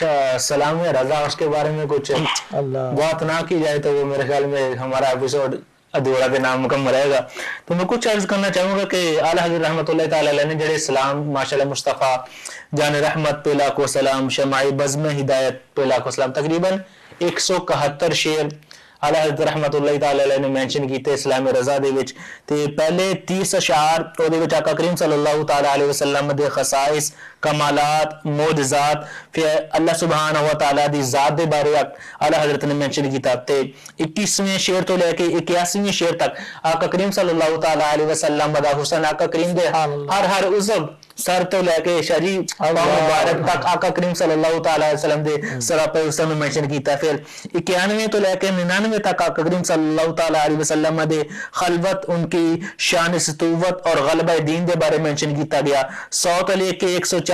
سلام رضا اس کے بارے میں کچھ بات نہ کی جائے تو وہ میرے خیال میں ہمارا ایپیسوڈ ادھورا کے نام مکمل رہے گا. تو میں کچھ عرض کرنا چاہوں گا کہ اعلیٰ حضرت رحمۃ اللہ تعالیٰ علیہ نے جڑے اسلام ماشاءاللہ مصطفیٰ جان رحمت پہ لاکھوں سلام, شمع بزم ہدایت پہ لاکھوں سلام, تقریباً ایک سو اکہتر شعر اعلیٰ حضرت رحمت اللہ تعالیٰ علیہ نے مینشن کیتے اسلام رضا دے وچ. تے پہلے تیس اشعار اودے وچ آقا کریم صلی اللہ تعالیٰ علیہ وسلم دے خصائص, کمالات, معجزات, پھر اللہ سبحانہ و تعالیٰ دی ذات دے بارے اعلیٰ حضرت نے مینشن کیتا. تے اکیسویں شعر تو لے کے اکیاسویں شعر تک آقا کریم صلی اللہ تعالیٰ علیہ وسلم بدا حسن آقا کریم دے ہر ہر عضو سر تو لے کے شریف مبارک تک آقا کریم صلی اللہ تعالیٰ علیہ وسلم دے سراپے حسن میں مینشن کیتا. پھر اکیانوے تو لے کے ننانوے تک آقا کریم صلی اللہ تعالیٰ علیہ وسلم دے خلوت, ان کی شان ستوت اور غلبہ دین دے بارے مینشن کیتا گیا. سو تو لے کے ایک سو چار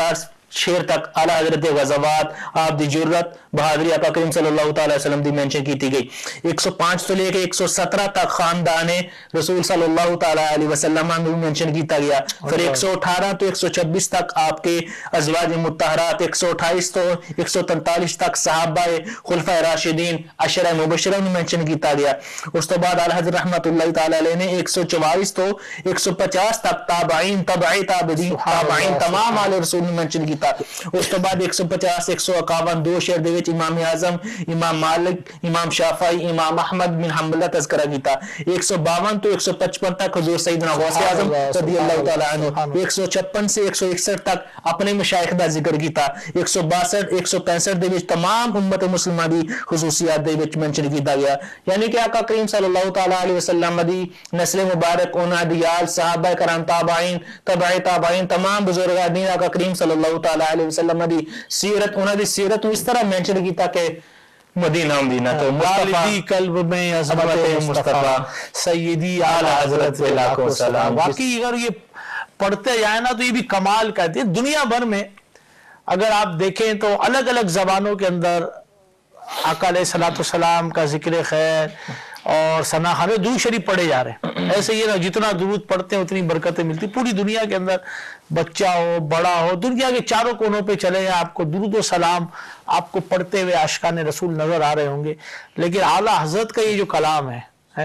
شیر تک اعلیٰ حضرت غزوات آپ دی جرت بہادری آقا کریم صلی اللہ تعالی وسلم دی مینشن کی گئی. ایک سو پانچ تو لے کے ایک سو سترہ تک خاندان رسول صلی اللہ تعالی علیہ وسلم میں مینشن کیتا گیا. پھر ایک سو اٹھارہ تو ایک سو چھبیس تک آپ کے ازواج مطہرات, ایک سو اٹھائیس تو ایک سو تینتالیس تک صحابہ خلفائے راشدین عشرہ مبشرہ میں مینشن کیتا گیا. اس تو بعد اعلیٰ حضرت رحمۃ اللہ تعالی علیہ نے ایک سو چوالیس تو ایک سو پچاس تک تابعین تبعی تابعین تابعین تمام آل رسول نے مینشن کیتا. اس تو بعد ایک سو پچاس ایک سو اکاون دو شعر دے وچ امام اعظم, امام مالک, امام شافعی, امام احمد بن حنبل تذکرہ کیتا. ایک سو باون تو ایک سو پچپن تک حضور سیدنا غوث اعظم رضی اللہ تعالی عنہ. ایک سو چھپن سے ایک سو اکسٹھ تک اپنے مشائخ دا ذکر کیتا. ایک سو باسٹھ ایک سو پینسٹھ دے وچ تمام امت مسلمہ دی خصوصیات دے وچ مینشن کیتا گیا. یعنی کہ آقا کریم صلی اللہ تعالی علیہ وسلم دی نسل مبارک, انہاں دی آل, صحابہ کرام, تابعین تبع تابعین, تمام بزرگان دین آقا کریم صلی اللہ تعالی علیہ وسلم دی سیرت, انہاں دی سیرت اس طرح مینشن کیتا کہ مدینہ مدینہ تو والدی قلب میں عظمت مصطفیٰ سیدی اعلیٰ حضرت لاکھوں سلام. واقعی اگر یہ پڑھتے جائیں نا تو یہ بھی کمال کہتے ہیں. دنیا بھر میں اگر آپ دیکھیں تو الگ الگ زبانوں کے اندر آقا علیہ الصلوۃ والسلام کا ذکر خیر اور ثنا خانے درود شریف پڑھے جا رہے ہیں. ایسے یہ نا جتنا درود پڑھتے ہیں اتنی برکتیں ملتی. پوری دنیا کے اندر بچہ ہو بڑا ہو, دنیا کے چاروں کونوں پہ چلے جائیں آپ کو درود و سلام آپ کو پڑھتے ہوئے عاشقان رسول نظر آ رہے ہوں گے. لیکن اعلیٰ حضرت کا یہ جو کلام ہے,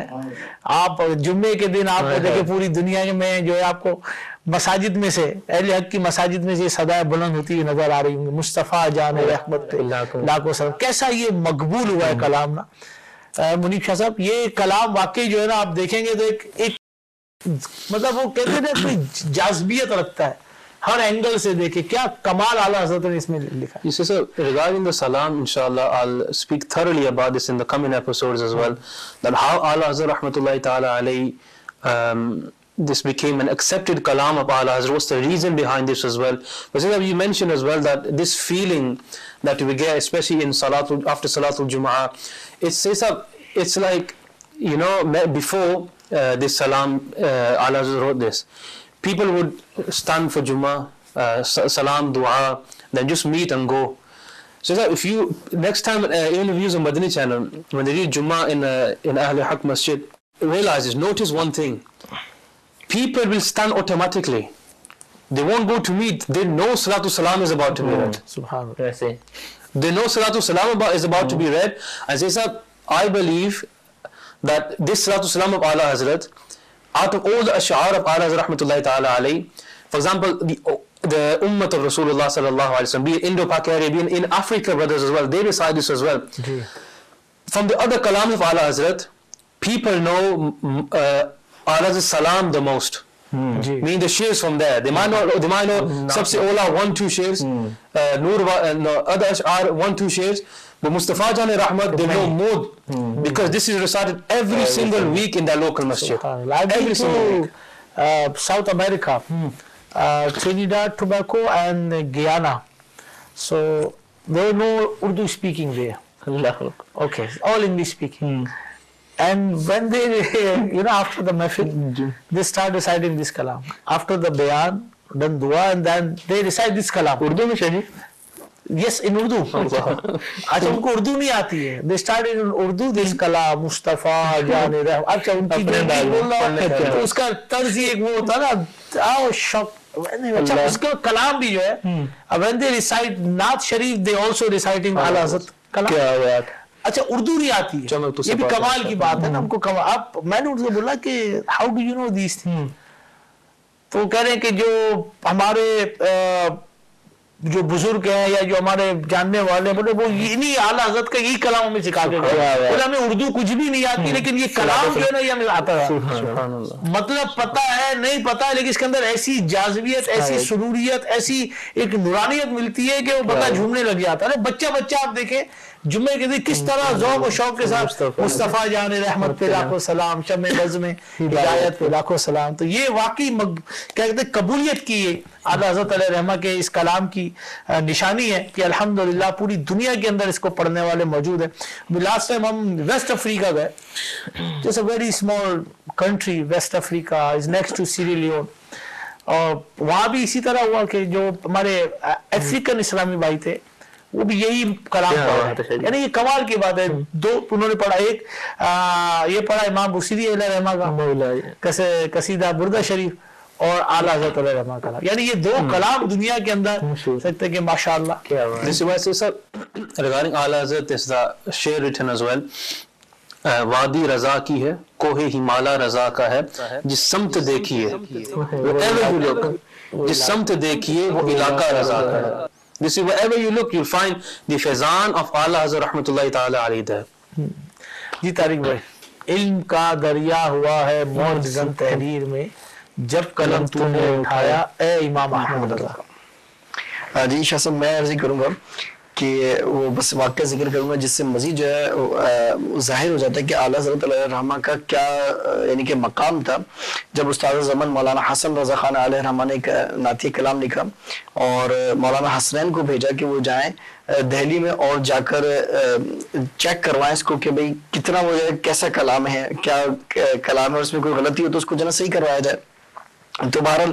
آپ جمعے کے دن آپ کو دیکھیں پوری دنیا میں جو ہے آپ کو مساجد میں سے, اہل حق کی مساجد میں سے یہ صدائیں بلند ہوتی ہوئی نظر آ رہی ہوں گی, مصطفیٰ جان رحمت لاکھوں سلام. کیسا یہ مقبول ہوا ہے کلام نا منیب شاہ صاحب. یہ کلام واقعی جو ہے نا آپ دیکھیں گے تو ایک ایک مطلب وہ کہتے ہیں نا کوئی جاذبیت رکھتا ہے, ہر اینگل سے دیکھیں کیا کمال اعلیٰ حضرت نے اس میں لکھا. You see, sir, regarding the salam, inshallah, I'll speak thoroughly about this in the coming episodes as well. That how A'la Hazrat Rahmatullahi Ta'ala alayhi, um, this became an accepted kalam of A'la Hazrat. What's the reason behind this as well? But sir, you mentioned as well that this feeling that we get, especially in Salatul, after Salatul Jum'ah, it's, it's like, you know, before uh, this salam, uh, A'la Hazrat wrote this. People would stand for Jummah, uh, salam, dua, then just meet and go. So that if you, next time, uh, even if you use a Madani channel, when they read Jummah in, uh, in Ahl Haq Masjid, realize this, notice one thing. People will stand automatically. They won't go to meet. They know Salatul Salam is about to be read. Subhanallah. They know Salatul Salam about, is about to be read. And say, sir, I believe that this Salatul Salam of A'la Hazrat, out of all the ash'ar of A'la Hazrat Rahmatullahi Ta'ala alayhi, for example, the, the Ummah of Rasulullah Sallallahu Alaihi Wasallam, be it Indo-Pak-Arabian, in Africa brothers as well, they recite this as well. Okay. From the other kalam of A'la Hazrat, people know uh, A'la Hazrat's salam the most. Hmm. Meaning the shares from there. They might know, they might know Sabse Ola one, two shares, hmm. uh, Noor, uh, no, other ash'ar one, two shares. But Mustafa Jan Rahmat, they know more mm-hmm. because this is recited every yeah, single week in their local masjid. Every single week. Uh, South America, mm. uh, Trinidad, Tobago, and uh, Guyana. So there are no Urdu speaking there. Okay, all English speaking. Mm. And when they, you know, after the mahfil, they start reciting this kalam. After the bayan, then dua, and then they recite this kalam. Urdu mein Sharif? Yes, in Urdu. اچھا ان کو اردو نہیں آتی ہے. They started in Urdu this کلام مصطفیٰ جان رحم. اچھا ان کی بول رہا تو اس کا طرز ہی ایک وہ ہوتا نا آؤ شک. اچھا اس کا کلام بھی جو ہے when they recite نعت شریف they also reciting اعلیٰ حضرت کلام. اچھا اردو نہیں آتی ہے, یہ بھی کمال کی بات ہے نا. ہم کو کمال, آپ میں نے ان سے بولا کہ how do you know these things, تو وہ کہہ رہے ہیں کہ جو ہمارے جو بزرگ ہیں یا جو ہمارے جاننے والے بولے وہ انہی اعلیٰ حضرت کا یہی کلام ہمیں سکھا کے گئے. بولے ہمیں اردو کچھ بھی نہیں آتی لیکن یہ کلام جو ہے نا یہ ہمیں آتا ہے. مطلب پتا ہے نہیں پتا ہے لیکن اس کے اندر ایسی جاذبیت, ایسی سروریت, ایسی ایک نورانیت ملتی ہے کہ وہ بندہ جھومنے لگ جاتا ہے. بچہ بچہ آپ دیکھیں جمعے کے دن کس طرح ذوق و شوق کے ساتھ مصطفیٰ جان رحمت پہ لاکھوں سلام, شمع بز میں ہدایت پہ لاکھوں سلام. تو یہ واقعی کیا کہتے ہیں قبولیت کی اعلیٰ حضرت علیہ رحمہ کے اس کلام کی نشانی ہے کہ الحمدللہ پوری دنیا کے اندر اس کو پڑھنے والے موجود ہیں. لاسٹ ٹائم ہم ویسٹ افریقہ گئے. جیسے very small country West Africa is next to Sierra. Leone وہاں بھی اسی طرح ہوا کہ جو ہمارے افریقن اسلامی بھائی تھے وہ بھی یہی کلام پڑھا. یعنی یہ کمال کی بات ہے. دو انہوں نے پڑھا, ایک یہ پڑھا امام بصیری علیہ رحمہ کا قصیدہ بردہ شریف, اور اعلیٰ حضرت علیہ رحمہ کا. یعنی یہ دو کلام دنیا کے اندر سکتے کہ ماشاءاللہ. This is why I say, sir, regarding Ala Hazrat, is the share written as well. وادی رضا کی ہے, کوہ ہمالا رضا کا ہے, جس سمت دیکھیے wherever you look, جس سمت دیکھیے وہ علاقہ رضا کا ہے. This is wherever you look, you'll find the Faizan of Ala Hazrat رحمۃ اللہ تعالی علیہ there. جی طارق بھائی, علم کا دریا ہوا ہے موج زن تحریر میں, جب قلم تو نے اٹھایا اے امام احمد رضا. جی شاہ صاحب, میں عرضی کروں گا کہ وہ بس واقعہ ذکر کروں گا جس سے مزید جو ہے ظاہر ہو جاتا ہے کہ اعلیٰ حضرت علیہ رحمہ کا کیا یعنی کہ مقام تھا. جب استاد زمن مولانا حسن رضا خان علیہ رحمہ نے ایک نعتیہ کلام لکھا اور مولانا حسنین کو بھیجا کہ وہ جائیں دہلی میں اور جا کر چیک کروائیں اس کو کہ بھئی کتنا وہ کیسا کلام ہے, کیا کلام ہے, اس میں کوئی غلطی ہو تو اس کو جو ہے صحیح کروایا جائے. تو بہرحال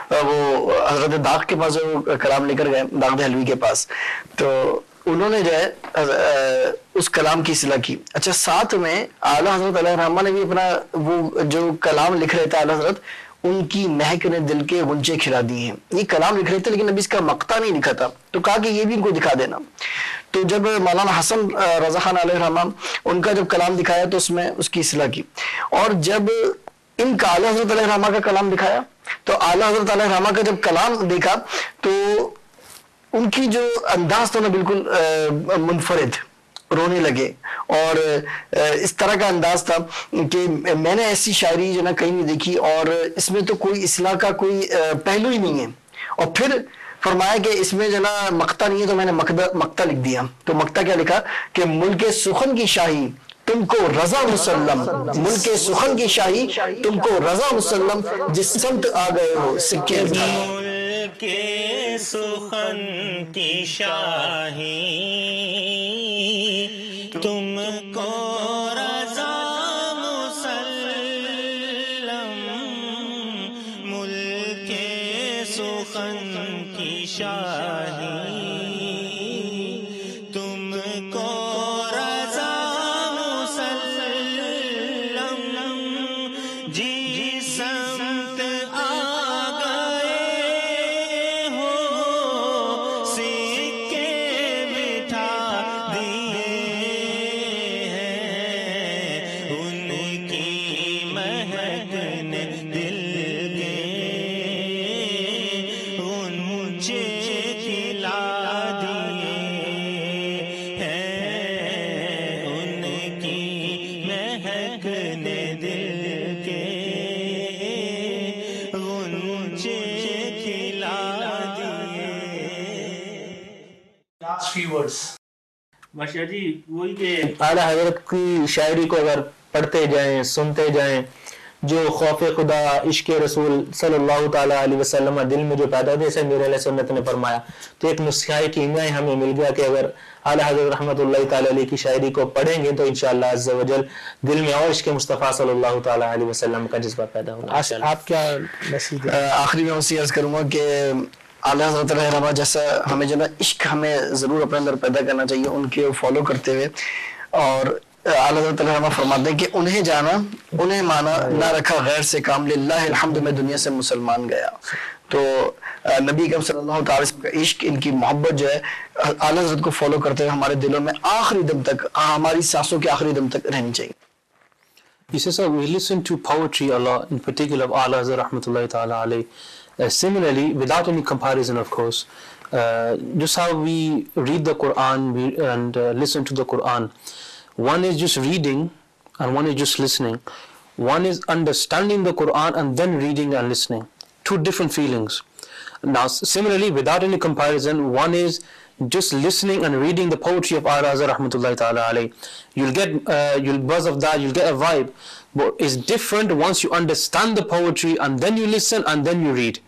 وہ حضرت داغ کے پاس وہ کلام لے کر گئے, داغ دہلوی کے پاس, تو انہوں نے جو ہے اس کلام کی اصلاح کی. اچھا, ساتھ میں اعلیٰ حضرت علیہ رحمہ نے بھی اپنا وہ جو کلام لکھ رہے تھے اعلیٰ حضرت, ان کی مہک نے دل کے غنچے کھلا دیے ہیں. یہ کلام لکھ رہے تھے لیکن ابھی اس کا مقطع نہیں لکھا تھا, تو کہا کہ یہ بھی ان کو دکھا دینا. تو جب مولانا حسن رضا خان علیہ رحمہ ان کا جب کلام دکھایا تو اس میں اس کی اصلاح کی, اور جب ان کا اعلیٰ حضرت علیہ رحمہ کا کلام دکھایا تو اعلیٰ حضرت علیہ رحمہ کا جب کلام دیکھا تو ان کی جو انداز تھا نا بالکل منفرد, رونے لگے. اور اس طرح کا انداز تھا کہ میں نے ایسی شاعری جو نا کہیں نہیں دیکھی, اور اس میں تو کوئی اصلاح کا کوئی پہلو ہی نہیں ہے. اور پھر فرمایا کہ اس میں جو نا مقطع نہیں ہے, تو میں نے مقطع لکھ دیا. تو مقطع کیا لکھا کہ ملک سخن کی شاہی تم کو رضا مسلم, ملک سخن کی شاہی تم کو رضا مسلم, جس سمت آ گئے ہو سکے ملک سخن کی شاہی تم کو رضا مسلم, ملک سخن کی شاہی تم کو ماشاء جی وہی کہ اعلیٰ حضرت کی شاعری کو اگر پڑھتے جائیں سنتے جائیں, جو خوف خدا عشق رسول صلی اللہ تعالیٰ علیہ وسلم دل میں جو پیدا ہوتے, جیسے میرے علیہ سنت نے فرمایا, تو ایک نسخہ کیمیائی ہمیں مل گیا کہ اگر اعلیٰ حضرت رحمۃ اللہ تعالیٰ علیہ کی شاعری کو پڑھیں گے تو انشاءاللہ عز و جل دل میں اور عشق مصطفیٰ صلی اللہ تعالیٰ علیہ وسلم کا جذبہ پیدا ہوگا. آپ کیا نصیحت؟ آخری میں اسی عرض کروں گا کہ اعلیٰ حضرت علیہ رحمہ جیسا ہمیں جو نا عشق ہمیں ضرور اپنے اندر پیدا کرنا چاہیے, ان کے فالو کرتے ہوئے. اور اعلیٰ حضرت علیہ رحمہ فرماتے ہیں کہ انہیں جانا انہیں مانا, نہ رکھا غیر سے کام, للہ الحمد میں دنیا سے مسلمان گیا. تو نبی اکرم صلی اللہ تعالی وسلم کا عشق, ان کی محبت جو ہے اعلیٰ حضرت کو فالو کرتے ہوئے ہمارے دلوں میں آخری دم تک, ہماری سانسوں کے آخری دم تک رہنی چاہیے. He says, so we listen to poetry a lot, in particular of Ala Hazrat Rahmatullahi Ta'ala alayhi. Uh, similarly, without any comparison, of course, uh, just how we read the Quran we, and uh, listen to the Quran. One is just reading and one is just listening. One is understanding the Quran and then reading and listening. Two different feelings. Now, similarly, without any comparison, one is just listening and reading the poetry of Ala Hazrat Rahmatullahi Ta'ala alayhi. You'll get, uh, you'll buzz of that, you'll get a vibe. But it's different once you understand the poetry and then you listen and then you read.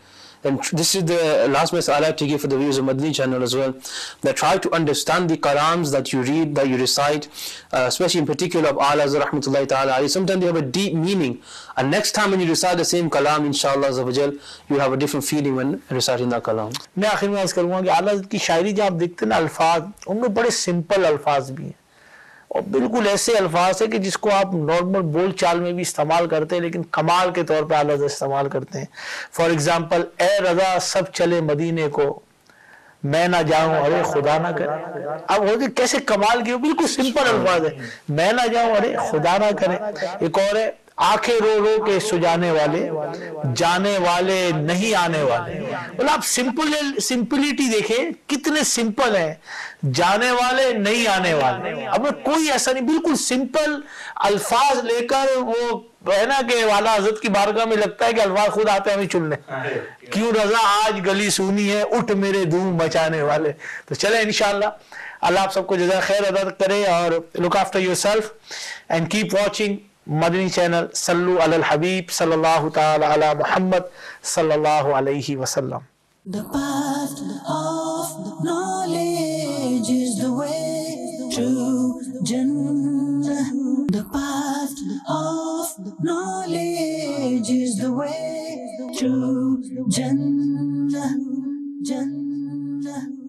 then tr- this is the last message I like to give for the viewers of Madani channel as well, that try to understand the kalams that you read, that you recite, uh, especially in particular of Ala Hazrat Rahmatullahi Ta'ala alayhi. Sometimes they have a deep meaning, and next time when you recite the same kalam, inshallah azza wa jal, you have a different feeling when reciting that kalam. میں آخر میں عرض کروں گا کہ اعلیٰ حضرت کی شاعری جب آپ دیکھتے ہیں نا الفاظ ان میں بڑے سمپل الفاظ بھی ہیں اور بالکل ایسے الفاظ ہیں کہ جس کو آپ نارمل بول چال میں بھی استعمال کرتے ہیں لیکن کمال کے طور پہ اعلیٰ حضرت استعمال کرتے ہیں. فار ایگزامپل اے رضا سب چلے مدینے کو میں نہ جاؤں ارے خدا نہ کرے. اب وہ کیسے کمال کی بالکل سمپل الفاظ ہے, میں نہ جاؤں ارے خدا نہ کرے. ایک اور ہے آنکھیں رو رو کے سجانے والے جانے والے نہیں آنے والے. بولے آپ سمپل سمپلٹی دیکھیں کتنے سمپل ہیں, جانے والے نہیں آنے والے. اب کوئی ایسا نہیں, بالکل سمپل الفاظ لے کر وہ ہے نا کہ والا حضرت کی بارگاہ میں لگتا ہے کہ الفاظ خود آتے ہیں ہمیں چننے. کیوں رضا آج گلی سونی ہے اٹھ میرے دھوم مچانے والے. تو چلیں انشاءاللہ اللہ آپ سب کو جزائے خیر ادا کرے اور look after yourself and keep watching Madani channel. صلو علی الحبیب صلی اللہ تعالی علی محمد صلی اللہ علیہ وسلم. The path of knowledge is the way to Jannah. The path of knowledge is the way to Jannah. Jannah.